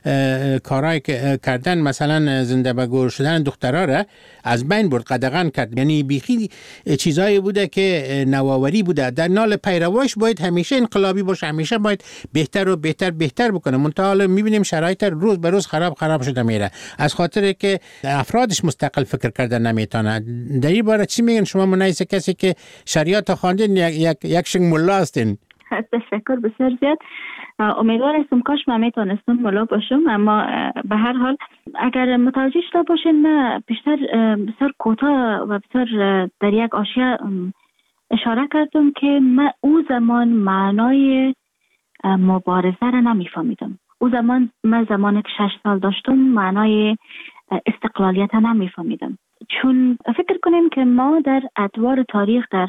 کارهایی که کردن مثلا زنده به گور شدن دخترها را از بین برد، قدغن کرد. یعنی بیخی چیزایی بوده که نوآوری بوده. در نال پیرواش باید همیشه انقلابی باشه، همیشه باید بهتر و بهتر بهتر بکنه. منتها میبینیم شرایط روز به روز خراب خراب شده میره از خاطر که افرادش مستقل فکر کردن نمیتونه. در این باره چی میگن شما منایس کسی که شریعت خواندین یک یک شنگ ملا هستین؟ تشکر بسیار زیاد. امیدوار هستم کاش من میتونستم ملا باشم، اما به هر حال اگر متوجه شده باشین من بیشتر بسیار کوتاه و بسیار در یک آشیه اشاره کردم که من او زمان معنای مبارزه را نمیفهمیدم. او زمان من زمانی که شش سال داشتم معنای استقلالیت را نمیفهمیدم. چون فکر کنیم که ما در ادوار تاریخ در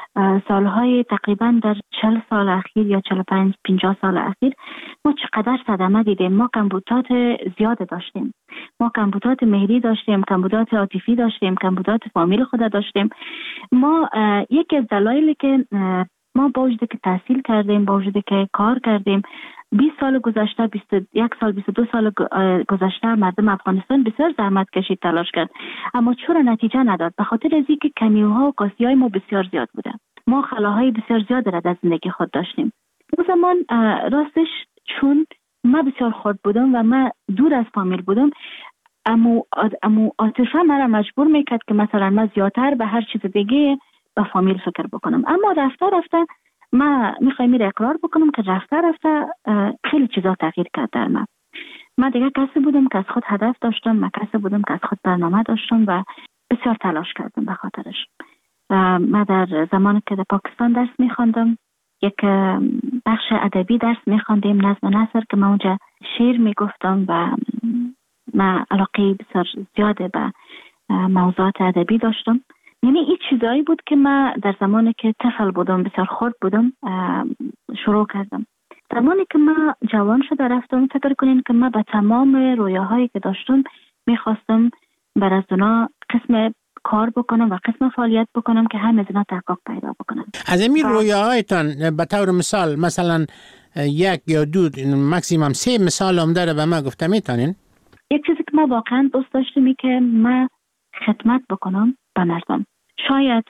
سالهای تقریبا در چهل سال اخیر یا چهل و پنج پنجاه سال اخیر ما چقدر صدمه دیدیم. ما کمبودات زیاد داشتیم، ما کمبودات مهری داشتیم، کمبودات عاطفی داشتیم، کمبودات فامیل خود داشتیم. ما یکی از دلایلی که ما با وجودی که تحصیل کردیم، با وجودی که کار کردیم، بیست سال گذشته، بیست و یک سال، بیست و دو سال گذشته مردم افغانستان بسیار زحمت کشید، تلاش کرد، اما چرا نتیجه نداد؟ به خاطر از اینکه کمیوها و کاسیهای ما بسیار زیاد بوده. ما خلاهای بسیار زیاد را در زندگی خود داشتیم. اون زمان راستش چون ما بسیار خرد بودم و ما دور از فامیل بودم، اما اما عاطفه مرا مجبور میکرد که مثلا من زیادتر به هر چیز دیگه به فامیل فکر بکنم. اما رفته رفته ما میخوایم میره اقرار بکنم که رفته رفته خیلی چیزا تغییر کرد در من. من دیگه کسی بودم که از خود هدف داشتم، من کسی بودم که از خود برنامه داشتم و بسیار تلاش کردم به خاطرش. و من در زمانی که در پاکستان درس می‌خواندم، یک بخش ادبی درس می‌خواندیم، نظم نثر، که من اونجا شعر میگفتم و من علاقه بسیار زیاده به موضوعات ادبی داشتم. یعنی این چیزایی بود که من در زمانی که طفل بودم، بسیار خرد بودم، شروع کردم. زمانی که من جوان شده رفتم، فکر کنین که من به تمام رویاهایی که داشتم میخواستم بر از اونا قسم کار بکنم و قسم فعالیت بکنم که همه از اونا تحقق پیدا بکنم. از این رویاهایتان به طور مثال مثلا یک یا دو مکسیمم سه مثال هم داره به من گفته میتونین؟ یک چیزی که من واقعا دوست داشتم اینه که من خدمت بکنم به مردم. شاید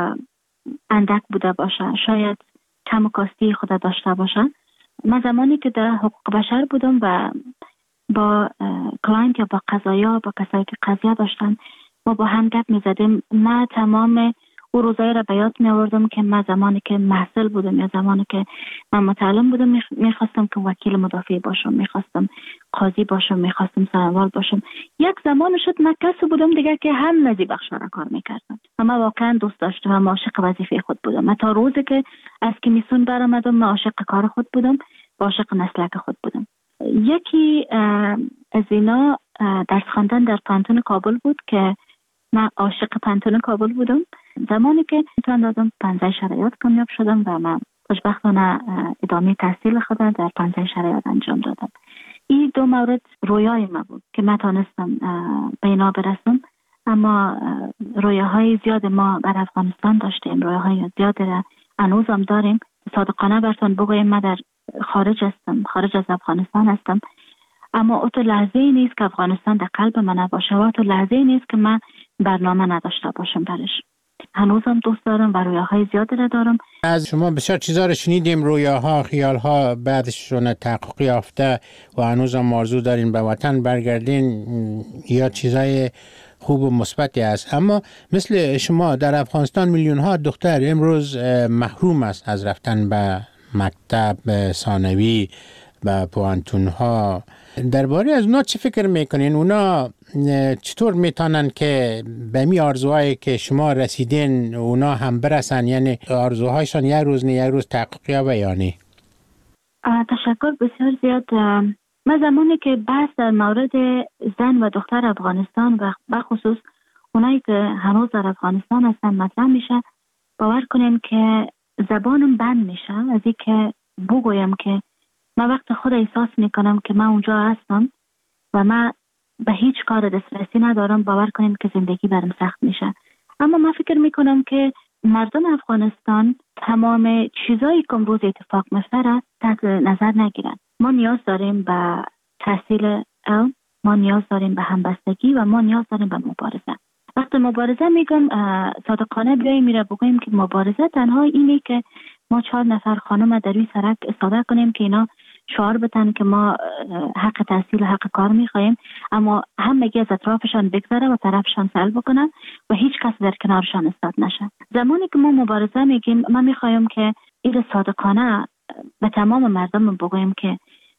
اندک بوده باشه، شاید کم و کاستی خود داشته باشه. من زمانی که در حقوق بشر بودم و با کلاینت یا با قضایا، با کسایی که قضیه داشتن، ما با هم گپ می‌زدیم. من تمام او روزایی را به یاد می‌آوردم که من زمانی که محصل بودم یا زمانی که من متعلم بودم می‌خواستم که وکیل مدافع باشم، می‌خواستم قاضی باشم، می‌خواستم سروال باشم. یک زمان شد من کسی بودم دیگه که هم نزی بخشا را کار می‌کردم. و من واقعا دوست داشتم و عاشق وظیفه خود بودم. من تا روزی که از کمیسیون برآمدم، من عاشق کار خود بودم، عاشق مسلک خود بودم. یکی از اینا درس خواندن در پانتون کابل بود که من عاشق پانتون کابل بودم. زمانی که امتحان دادم، پنجه شرایط کامیاب شدم و من خوشبختانه ادامه تحصیل خودم در پنجه شرایط انجام دادم. این دو مورد رویای من بود که من تانستم به اینا برسم. اما رویاهای زیاد ما بر افغانستان داشتیم، رویاهای زیاد را هنوز هم داریم. صادقانه براتون بگویم من در خارج هستم، خارج از افغانستان هستم، اما اوتو لحظه ای نیست که افغانستان در قلب من نباشه و اوتو لحظه ای نیست که من برنامه نداشته باشم برش. هنوزم دوست دارم و رویاهای زیادی را دارم. از شما بسیار چیزا رو شنیدیم، رویاها، خیالها بعدشون تحقق یافته و هنوزم آرزو دارین به وطن برگردین یا چیزای خوب و مثبتی است. اما مثل شما در افغانستان میلیون ها دختر امروز محروم است از رفتن به مکتب ثانوی، به پوانتون ها. درباره از اونا چی فکر میکنین؟ اونا چطور میتونن که به می آرزوهایی که شما رسیدین اونا هم برسن؟ یعنی آرزوهایشان یک روز نه یک روز تحقق یابه یا نه؟ تشکر بسیار زیاد. من زمانی که بحث در مورد زن و دختر افغانستان و بخصوص اونایی که هنوز در افغانستان هستن مطرح میشه، باور کنیم که زبانم بند میشه از این که بگویم که من وقت خود احساس میکنم که من اونجا هستم و من به هیچ کار دسترسی ندارم، باور کنیم که زندگی برام سخت میشه. اما من فکر میکنم که مردم افغانستان تمام چیزایی که امروز اتفاق میفته تحت نظر نگیرن. ما نیاز داریم به تحصیل علم، ما نیاز داریم به همبستگی و ما نیاز داریم به مبارزه. وقتی مبارزه میگم صادقانه بیاییم میره بگویم که مبارزه تنها اینه که ما چهار نفر خانم در روی سرک استاده کنیم که اینا شعار بتن که ما حق تحصیل و حق کار میخوایم، اما همگی از اطرافشان بگذره و طرفشان سلب بکنن و هیچ کس در کنارشان استاد نشه. زمانی که ما مبارزه میگیم، من میخوایم که این صادقانه به تمام مردم بگویم که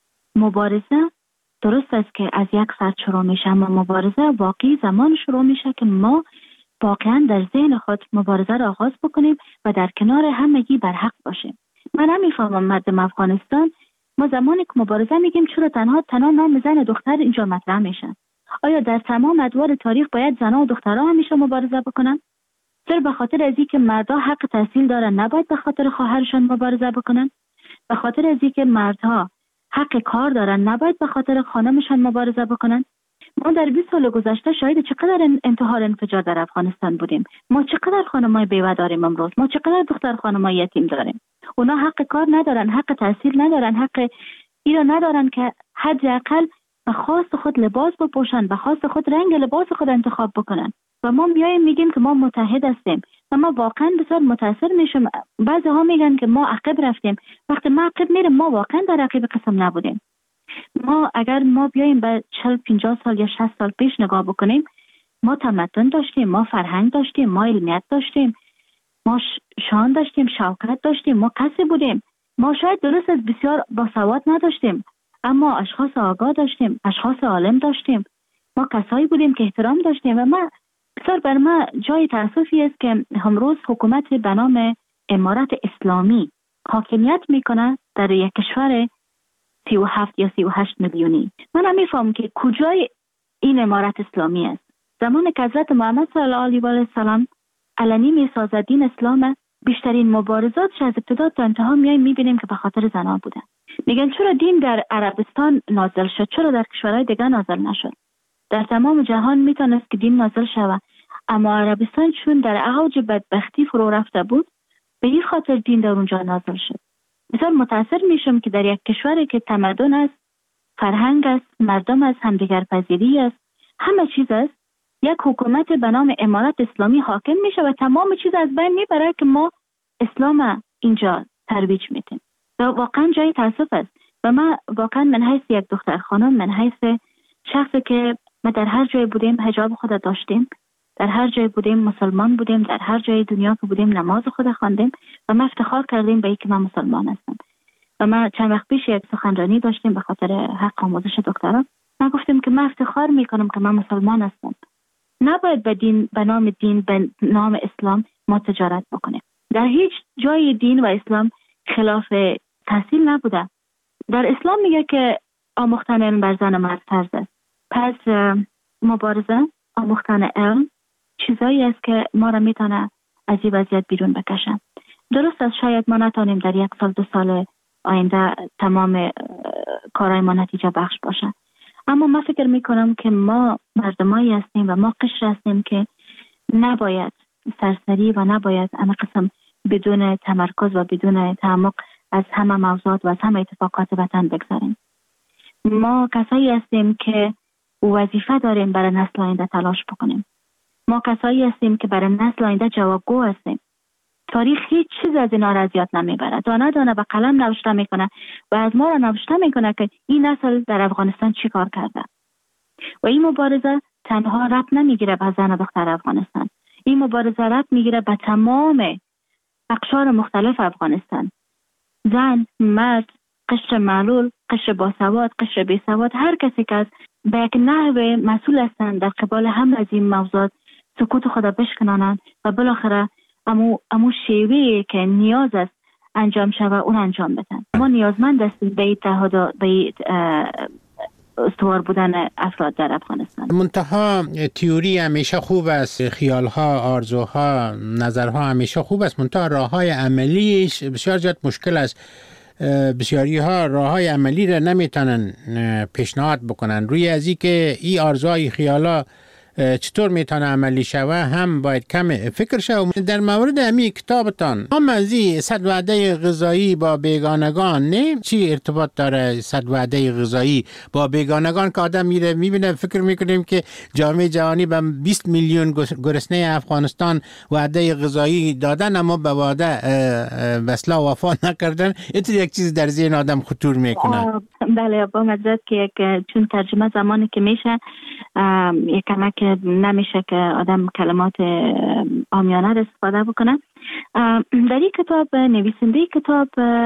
مبارزه درست است که از یک فرد شروع میشه، اما مبارزه واقعی زمان شروع میشه که ما واقعا در ذهن خود مبارزه را آغاز بکنیم و در کنار همگی بر حق باشیم. من نمیفهمم مردم افغانستان، ما زمانی که مبارزه میگیم چرا تنها تنها نام زن دختر اینجا مطرح میشن؟ آیا در تمام ادوار تاریخ باید زنها و دخترها همیشه مبارزه بکنن؟ صرف به خاطر از اینکه مردها حق تحصیل دارن نباید به خاطر خواهرشان مبارزه بکنن؟ به خاطر از اینکه مردها حق کار دارن نباید به خاطر خانمشان مبارزه بکنن؟ ما در بیست سال گذشته شاهد چقدر انتحار انفجار در افغانستان بودیم. ما چقدر خانمای بیوه داریم امروز، ما چقدر دختر خانمای یتیم داریم. اونا حق کار ندارن، حق تحصیل ندارن، حق ایرا ندارن که حداقل به خواست خود لباس بپوشن، به خواست خود رنگ لباس خود انتخاب بکنن. و ما میایم میگیم که ما متحد هستیم و ما واقعا بسیار متاثر میشم. بعضی ها میگن که ما عقب رفتیم. وقتی ما عقب میریم، ما واقعا در عقب قسم نبودیم. ما اگر ما بیایم به چهل پنجاه سال یا شصت سال پیش نگاه بکنیم، ما تمدن داشتیم، ما فرهنگ داشتیم، ما علمیت داشتیم، ما شان داشتیم، شوکت داشتیم، ما کسی بودیم. ما شاید درست از بسیار باسواد نداشتیم، اما اشخاص آگاه داشتیم، اشخاص عالم داشتیم، ما کسایی بودیم که احترام داشتیم. و ما بسیار بر ما جای تأسفی است که امروز حکومت به نام امارت اسلامی حاکمیت میکنه در یک کشور سی و هفت یا سی و هشت میلیونی. من نمیفهم که کجای این امارت اسلامی است. زمان که حضرت محمد صلی الله علیه و السلام علنی میسازد دین اسلام، بیشترین مبارزاتش از ابتدا تا انتها میایم میبینیم که به خاطر زنان بوده. میگن چرا دین در عربستان نازل شد، چرا در کشورهای دیگه نازل نشد؟ در تمام جهان میتونست که دین نازل شود، اما عربستان چون در اوج بدبختی فرو رفته بود، به این خاطر دین در اونجا نازل شد. بسیار متاثر میشم که در یک کشوری که تمدن است، فرهنگ است، مردم است، همدیگر پذیری است، همه چیز است، یک حکومت به نام امارت اسلامی حاکم میشه و تمام چیز از بین میبره که ما اسلام اینجا ترویج میدیم. و واقعا جای تاسف است. و ما واقعا من حیث یک دختر خانم، من حیث شخصی که ما در هر جای بودیم حجاب خود داشتیم، در هر جای بودیم مسلمان بودیم، در هر جای دنیا که بودیم نماز خود خواندیم و ما افتخار کردیم به اینکه من مسلمان هستم. و ما چند وقت پیش یک سخنرانی داشتیم به خاطر حق آموزش دکترا. ما گفتیم که من افتخار میکنم که من مسلمان هستم. نباید به دین، به نام دین، به نام اسلام ما تجارت بکنیم. در هیچ جای دین و اسلام خلاف تحصیل نبوده. در اسلام میگه که آموختن علم بر زن و مرد فرض است. پس مبارزه، آموختن علم چیزایی است که ما را میتونه از این وضعیت بیرون بکشه. درست است شاید ما نتونیم در یک سال دو سال آینده تمام کارهای ما نتیجه بخش باشه، اما من فکر میکنم که ما مردمایی هستیم و ما قشر هستیم که نباید سرسری و نباید اما قسم بدون تمرکز و بدون تعمق از همه موضوعات و از همه اتفاقات وطن بگذاریم. ما کسایی هستیم که وظیفه داریم برای نسل آینده تلاش بکنیم. ما کسایی هستیم که برای نسل آینده جوابگو هستیم. تاریخ هیچ چیز از اینا را از یاد نمیبره. دانه دانه به قلم نوشته میکنه و از ما را نوشته میکنه که این نسل در افغانستان چی کار کرده. و این مبارزه تنها ربط نمیگیره به زن و دختر افغانستان. این مبارزه ربط میگیره به تمام اقشار مختلف افغانستان. زن، مرد، قشر معلول، قشر باسواد، قشر بیسواد، هر کسی که از به یک نحو مسئول هستند در قبال هم از این موضوعات سکوت خود بشکنانند و بالاخره امو, امو شیوهی که نیاز است انجام شود اون انجام بدن. ما نیازمند هستیم به اتحاد، به استوار بودن افراد در افغانستان. منتها تئوری همیشه خوب است، خیالها، آرزوها، نظرها همیشه خوب است، منتها راههای عملیش بسیار زیاد مشکل است. بسیاری ها راه های عملی را نمیتونن پیشنهاد بکنن. روی از این که این آرزوهای خیالا چطور میتونه عملی شوه هم باید کم فکر شوه. در مورد همین کتابتان هم از این صد وعده غذایی با بیگانگان نه چی ارتباط داره؟ صد وعده غذایی با بیگانگان که آدم میره میبینه فکر میکنیم که جامعه جهانی به بیست میلیون گرسنه افغانستان وعده غذایی دادن اما به وعده وصله وفا نکردن. این یک چیز در ذهن آدم خطور میکنه. بله با مزد که یک چون ترجمه زمانی که میشه یک کمک نمیشه که آدم کلمات عامیانه استفاده بکنه. در این کتاب نویسنده کتاب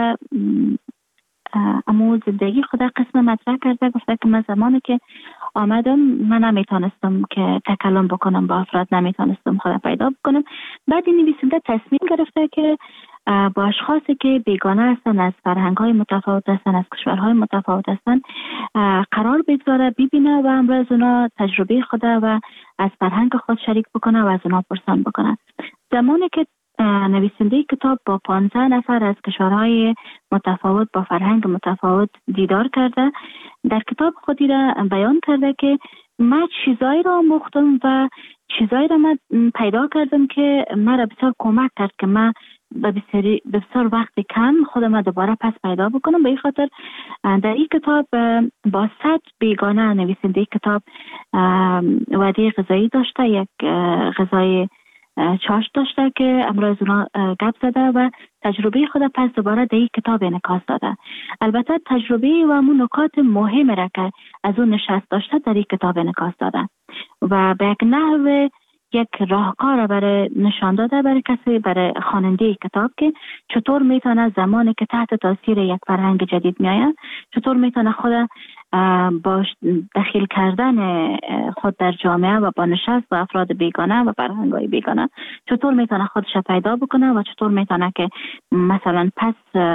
امو زندگی خدا قسم مطرح کرده، گفته که من زمانی که آمدم من نمیتونستم که تکلم بکنم با افراد، نمیتونستم خدا پیدا بکنم. بعد این نویسنده تصمیم گرفته که با اشخاصی که بیگانه هستن، از فرهنگ‌های متفاوت هستن، از کشورهای متفاوت هستن قرار بگذاره، ببینه و همراه از اونا تجربه خود و از فرهنگ خود شریک بکنه و از اونا پرسان بکنه. زمانی که نویسنده کتاب با پانزده نفر از کشورهای متفاوت با فرهنگ متفاوت دیدار کرده، در کتاب خودی را بیان کرده که من چیزایی را آموختم و چیزایی را من پیدا کردم که مرا بسیار کمک کرد که من به بسیار وقت کم خودم دوباره پس پیدا بکنم. به این خاطر در این کتاب با صد بیگانه نویسنده کتاب وعده غذایی داشته، یک غذای چاش داشته که امروز از اونا گپ زده و تجربه خود پس دوباره در این کتاب انعکاس داده. البته تجربه و همون نکات مهم را که از اون نشست داشته در این کتاب انعکاس داده و به یک نحو یک راهکار برای نشان داده برای کسی، برای خواننده کتاب که چطور میتونه زمانی که تحت تاثیر یک فرهنگ جدید میآید چطور میتونه خود با دخیل کردن خود در جامعه و با نشست با افراد بیگانه و فرهنگ‌های بیگانه چطور میتونه خودش پیدا بکنه و چطور میتونه که مثلا پس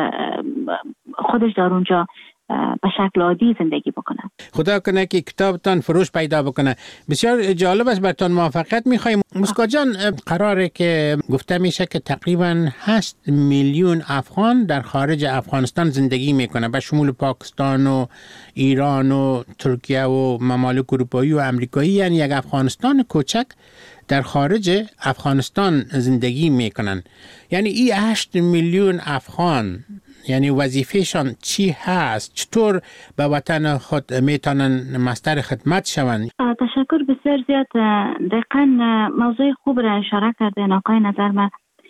خودش در اونجا به شکل عادی زندگی بکنه. خدا کنه که کتابتان فروش پیدا بکنه. بسیار جالب است، براتون موفقیت میخوایم. مسکا جان، قراره که گفته میشه که تقریبا هشت میلیون افغان در خارج افغانستان زندگی میکنه، به شمول پاکستان و ایران و ترکیه و ممالک اروپایی و امریکایی، یعنی یک افغانستان کوچک در خارج افغانستان زندگی میکنن. یعنی این هشت میلیون افغان یعنی وظیفهشان چی هست؟ چطور به وطن خود میتونن مستر خدمت شوند؟ تشکر بسیار زیاد. دقیقاً موضوع خوب را اشاره کردین آقای نظر. من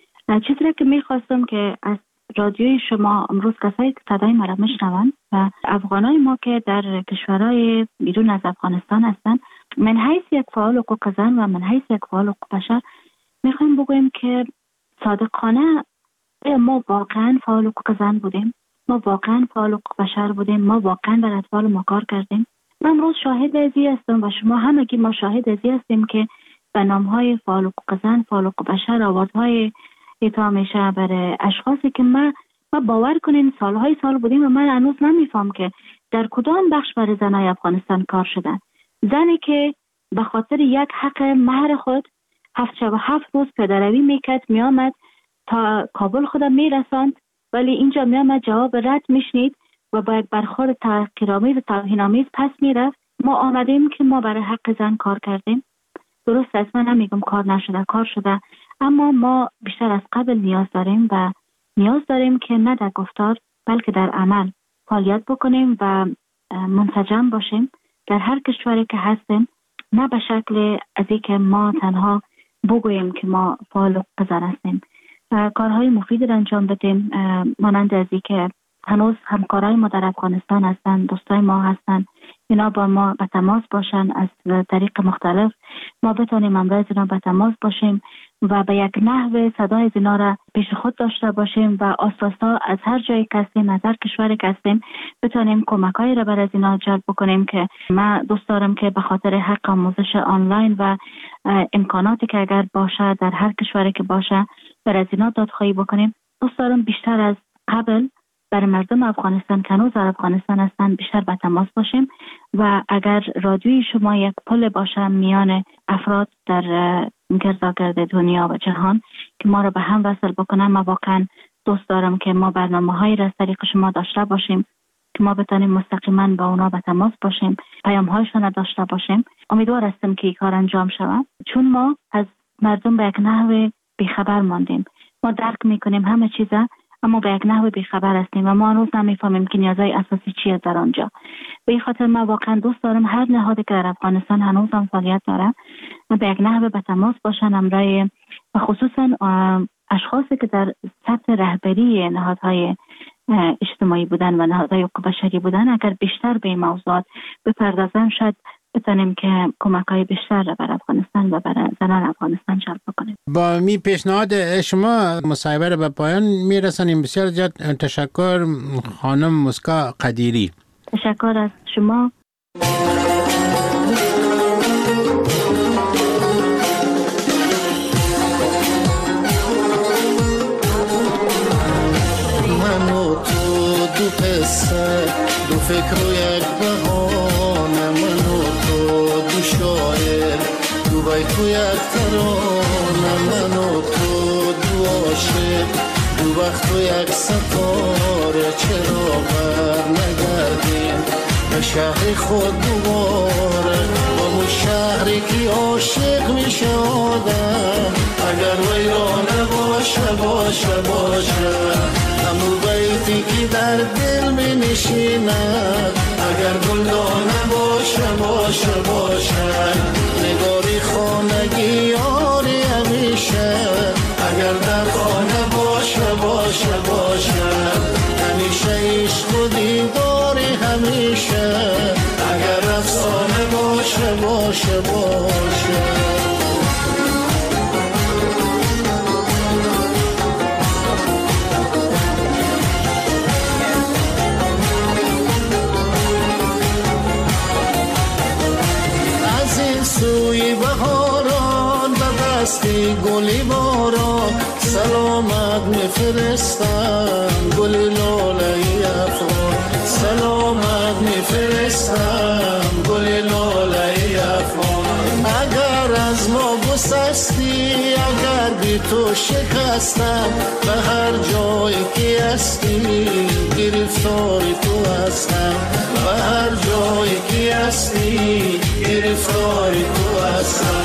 چیزی که میخواستم که از رادیوی شما امروز کسایی که صدای ما را میشنوند و افغانای ما که در کشورهای بیرون از افغانستان هستند، من حیث یک فعال حقوق زن و من حیث یک فعال حقوق بشر میخوایم بگویم که صادقانه ما واقعا فعال حقوق زن بودیم، ما واقعا فعال حقوق بشر بودیم، ما واقعا بر اطفال ما کار کردیم. من امروز شاهد ازی هستم و شما همگی ما شاهد ازی هستیم که به نامهای فعال حقوق زن، فعال حقوق بشر آوازهای اعطا میشه برای اشخاصی که ما ما باور کنین سالهای سال بودیم و من هنوز نمیفهم که در کدام بخش برای زنای افغانستان کار شدن. زنی که به خاطر یک حق مهر خود هفت شب و هفت روز پدروی میکرد، میامد تا کابل خودم میرساند، ولی اینجا میامد جواب رد میشنید و با یک برخورد تحقیرآمیز و توهین‌آمیز پس میرفت. ما آمدیم که ما برای حق زن کار کردیم. درست است، من نمیگم کار نشده، کار شده، اما ما بیشتر از قبل نیاز داریم و نیاز داریم که نه در گفتار بلکه در عمل فعالیت بکنیم و منسجم باشیم در هر کشوری که هستیم، نه به شکل از اینکه ما تنها بگوییم که ما فعال حقوق زن هستیم. کارهای مفید را انجام بدیم، مانند از اینکه هنوز همکارای ما در افغانستان هستند، دوستای ما هستند، اینا با ما به تماس باشن، از طریق مختلف ما بتونیم امروز اینا به تماس باشیم و به یک نحو صدای اینا را پیش خود داشته باشیم و آساسا از هر جایی که هستیم، از هر کشوری که هستیم بتونیم کمکایی را برای اینا جلب بکنیم. که من دوست دارم که به خاطر حق آموزش آنلاین و امکاناتی که اگر باشه در هر کشوری که باشه برای اینا دادخواهی بکنیم. دوست دارم بیشتر از قبل برای مردم افغانستان که هنوز در افغانستان هستند بیشتر به تماس باشیم و اگر رادیوی شما یک پل باشه میان افراد در گرداگرد دنیا و جهان که ما را به هم وصل بکنه، ما واقعا دوست دارم که ما برنامه‌هایی را از طریق شما داشته باشیم که ما بتونیم مستقیما با اونا به تماس باشیم، پیام‌هایشون را داشته باشیم. امیدوار هستم که این کار انجام شود، چون ما از مردم به یک نحو بیخبر ماندیم. ما درک میکنیم همه چیزا، اما به یک نحو بیخبر هستیم و ما هنوز نمیفهمیم که نیازهای اساسی چیه در آنجا. به این خاطر ما واقعا دوست دارم هر نهادی که در افغانستان هنوز هم فعالیت داره به یک نحو به تماس باشن امرای و خصوصا اشخاصی که در سطح رهبری نهادهای اجتماعی بودن و نهادهای حقوق بشری بودن اگر بیشتر به این موضوعات بپردازن شاید بتونیم که کمک‌های بیشتر را بر افغانستان و بر زنان افغانستان جلب بکنیم. با می پیشنهاد شما مصاحبه را به پایان میرسانیم. بسیار زیاد تشکر خانم مسکا قدیری. تشکر از شما. من و تو دو قصه دو فکر و یک بهانه، من و تو دو شاعر دو بیت و یک ترانه، من و تو دو عاشق دو وقت و یک ستاره، چرا بر نگردیم به شهر خود دوباره، با اون شهری که عاشق میشه آدم اگر ویرانه باشه باشه باشه، همون بیتی که در دل می نشیند اگر گلدانه باشه باشه باشه، نگاری خانگی یاری همیشه اگر در خانه باشه باشه باشه، همیشه عشق و دیداری همیشه اگر افسانه باشه باشه باشه. گلی بهاران به دستی گلی باران سلامت میفرستم گلی لاله افغان سلامت میفرستم گلی لاله افغان اگر از ما گسستی اگر بی تو شکستم به هر جایی که هستی گرفتار تو هستم به هر جایی که هستی گرفتار تو هستم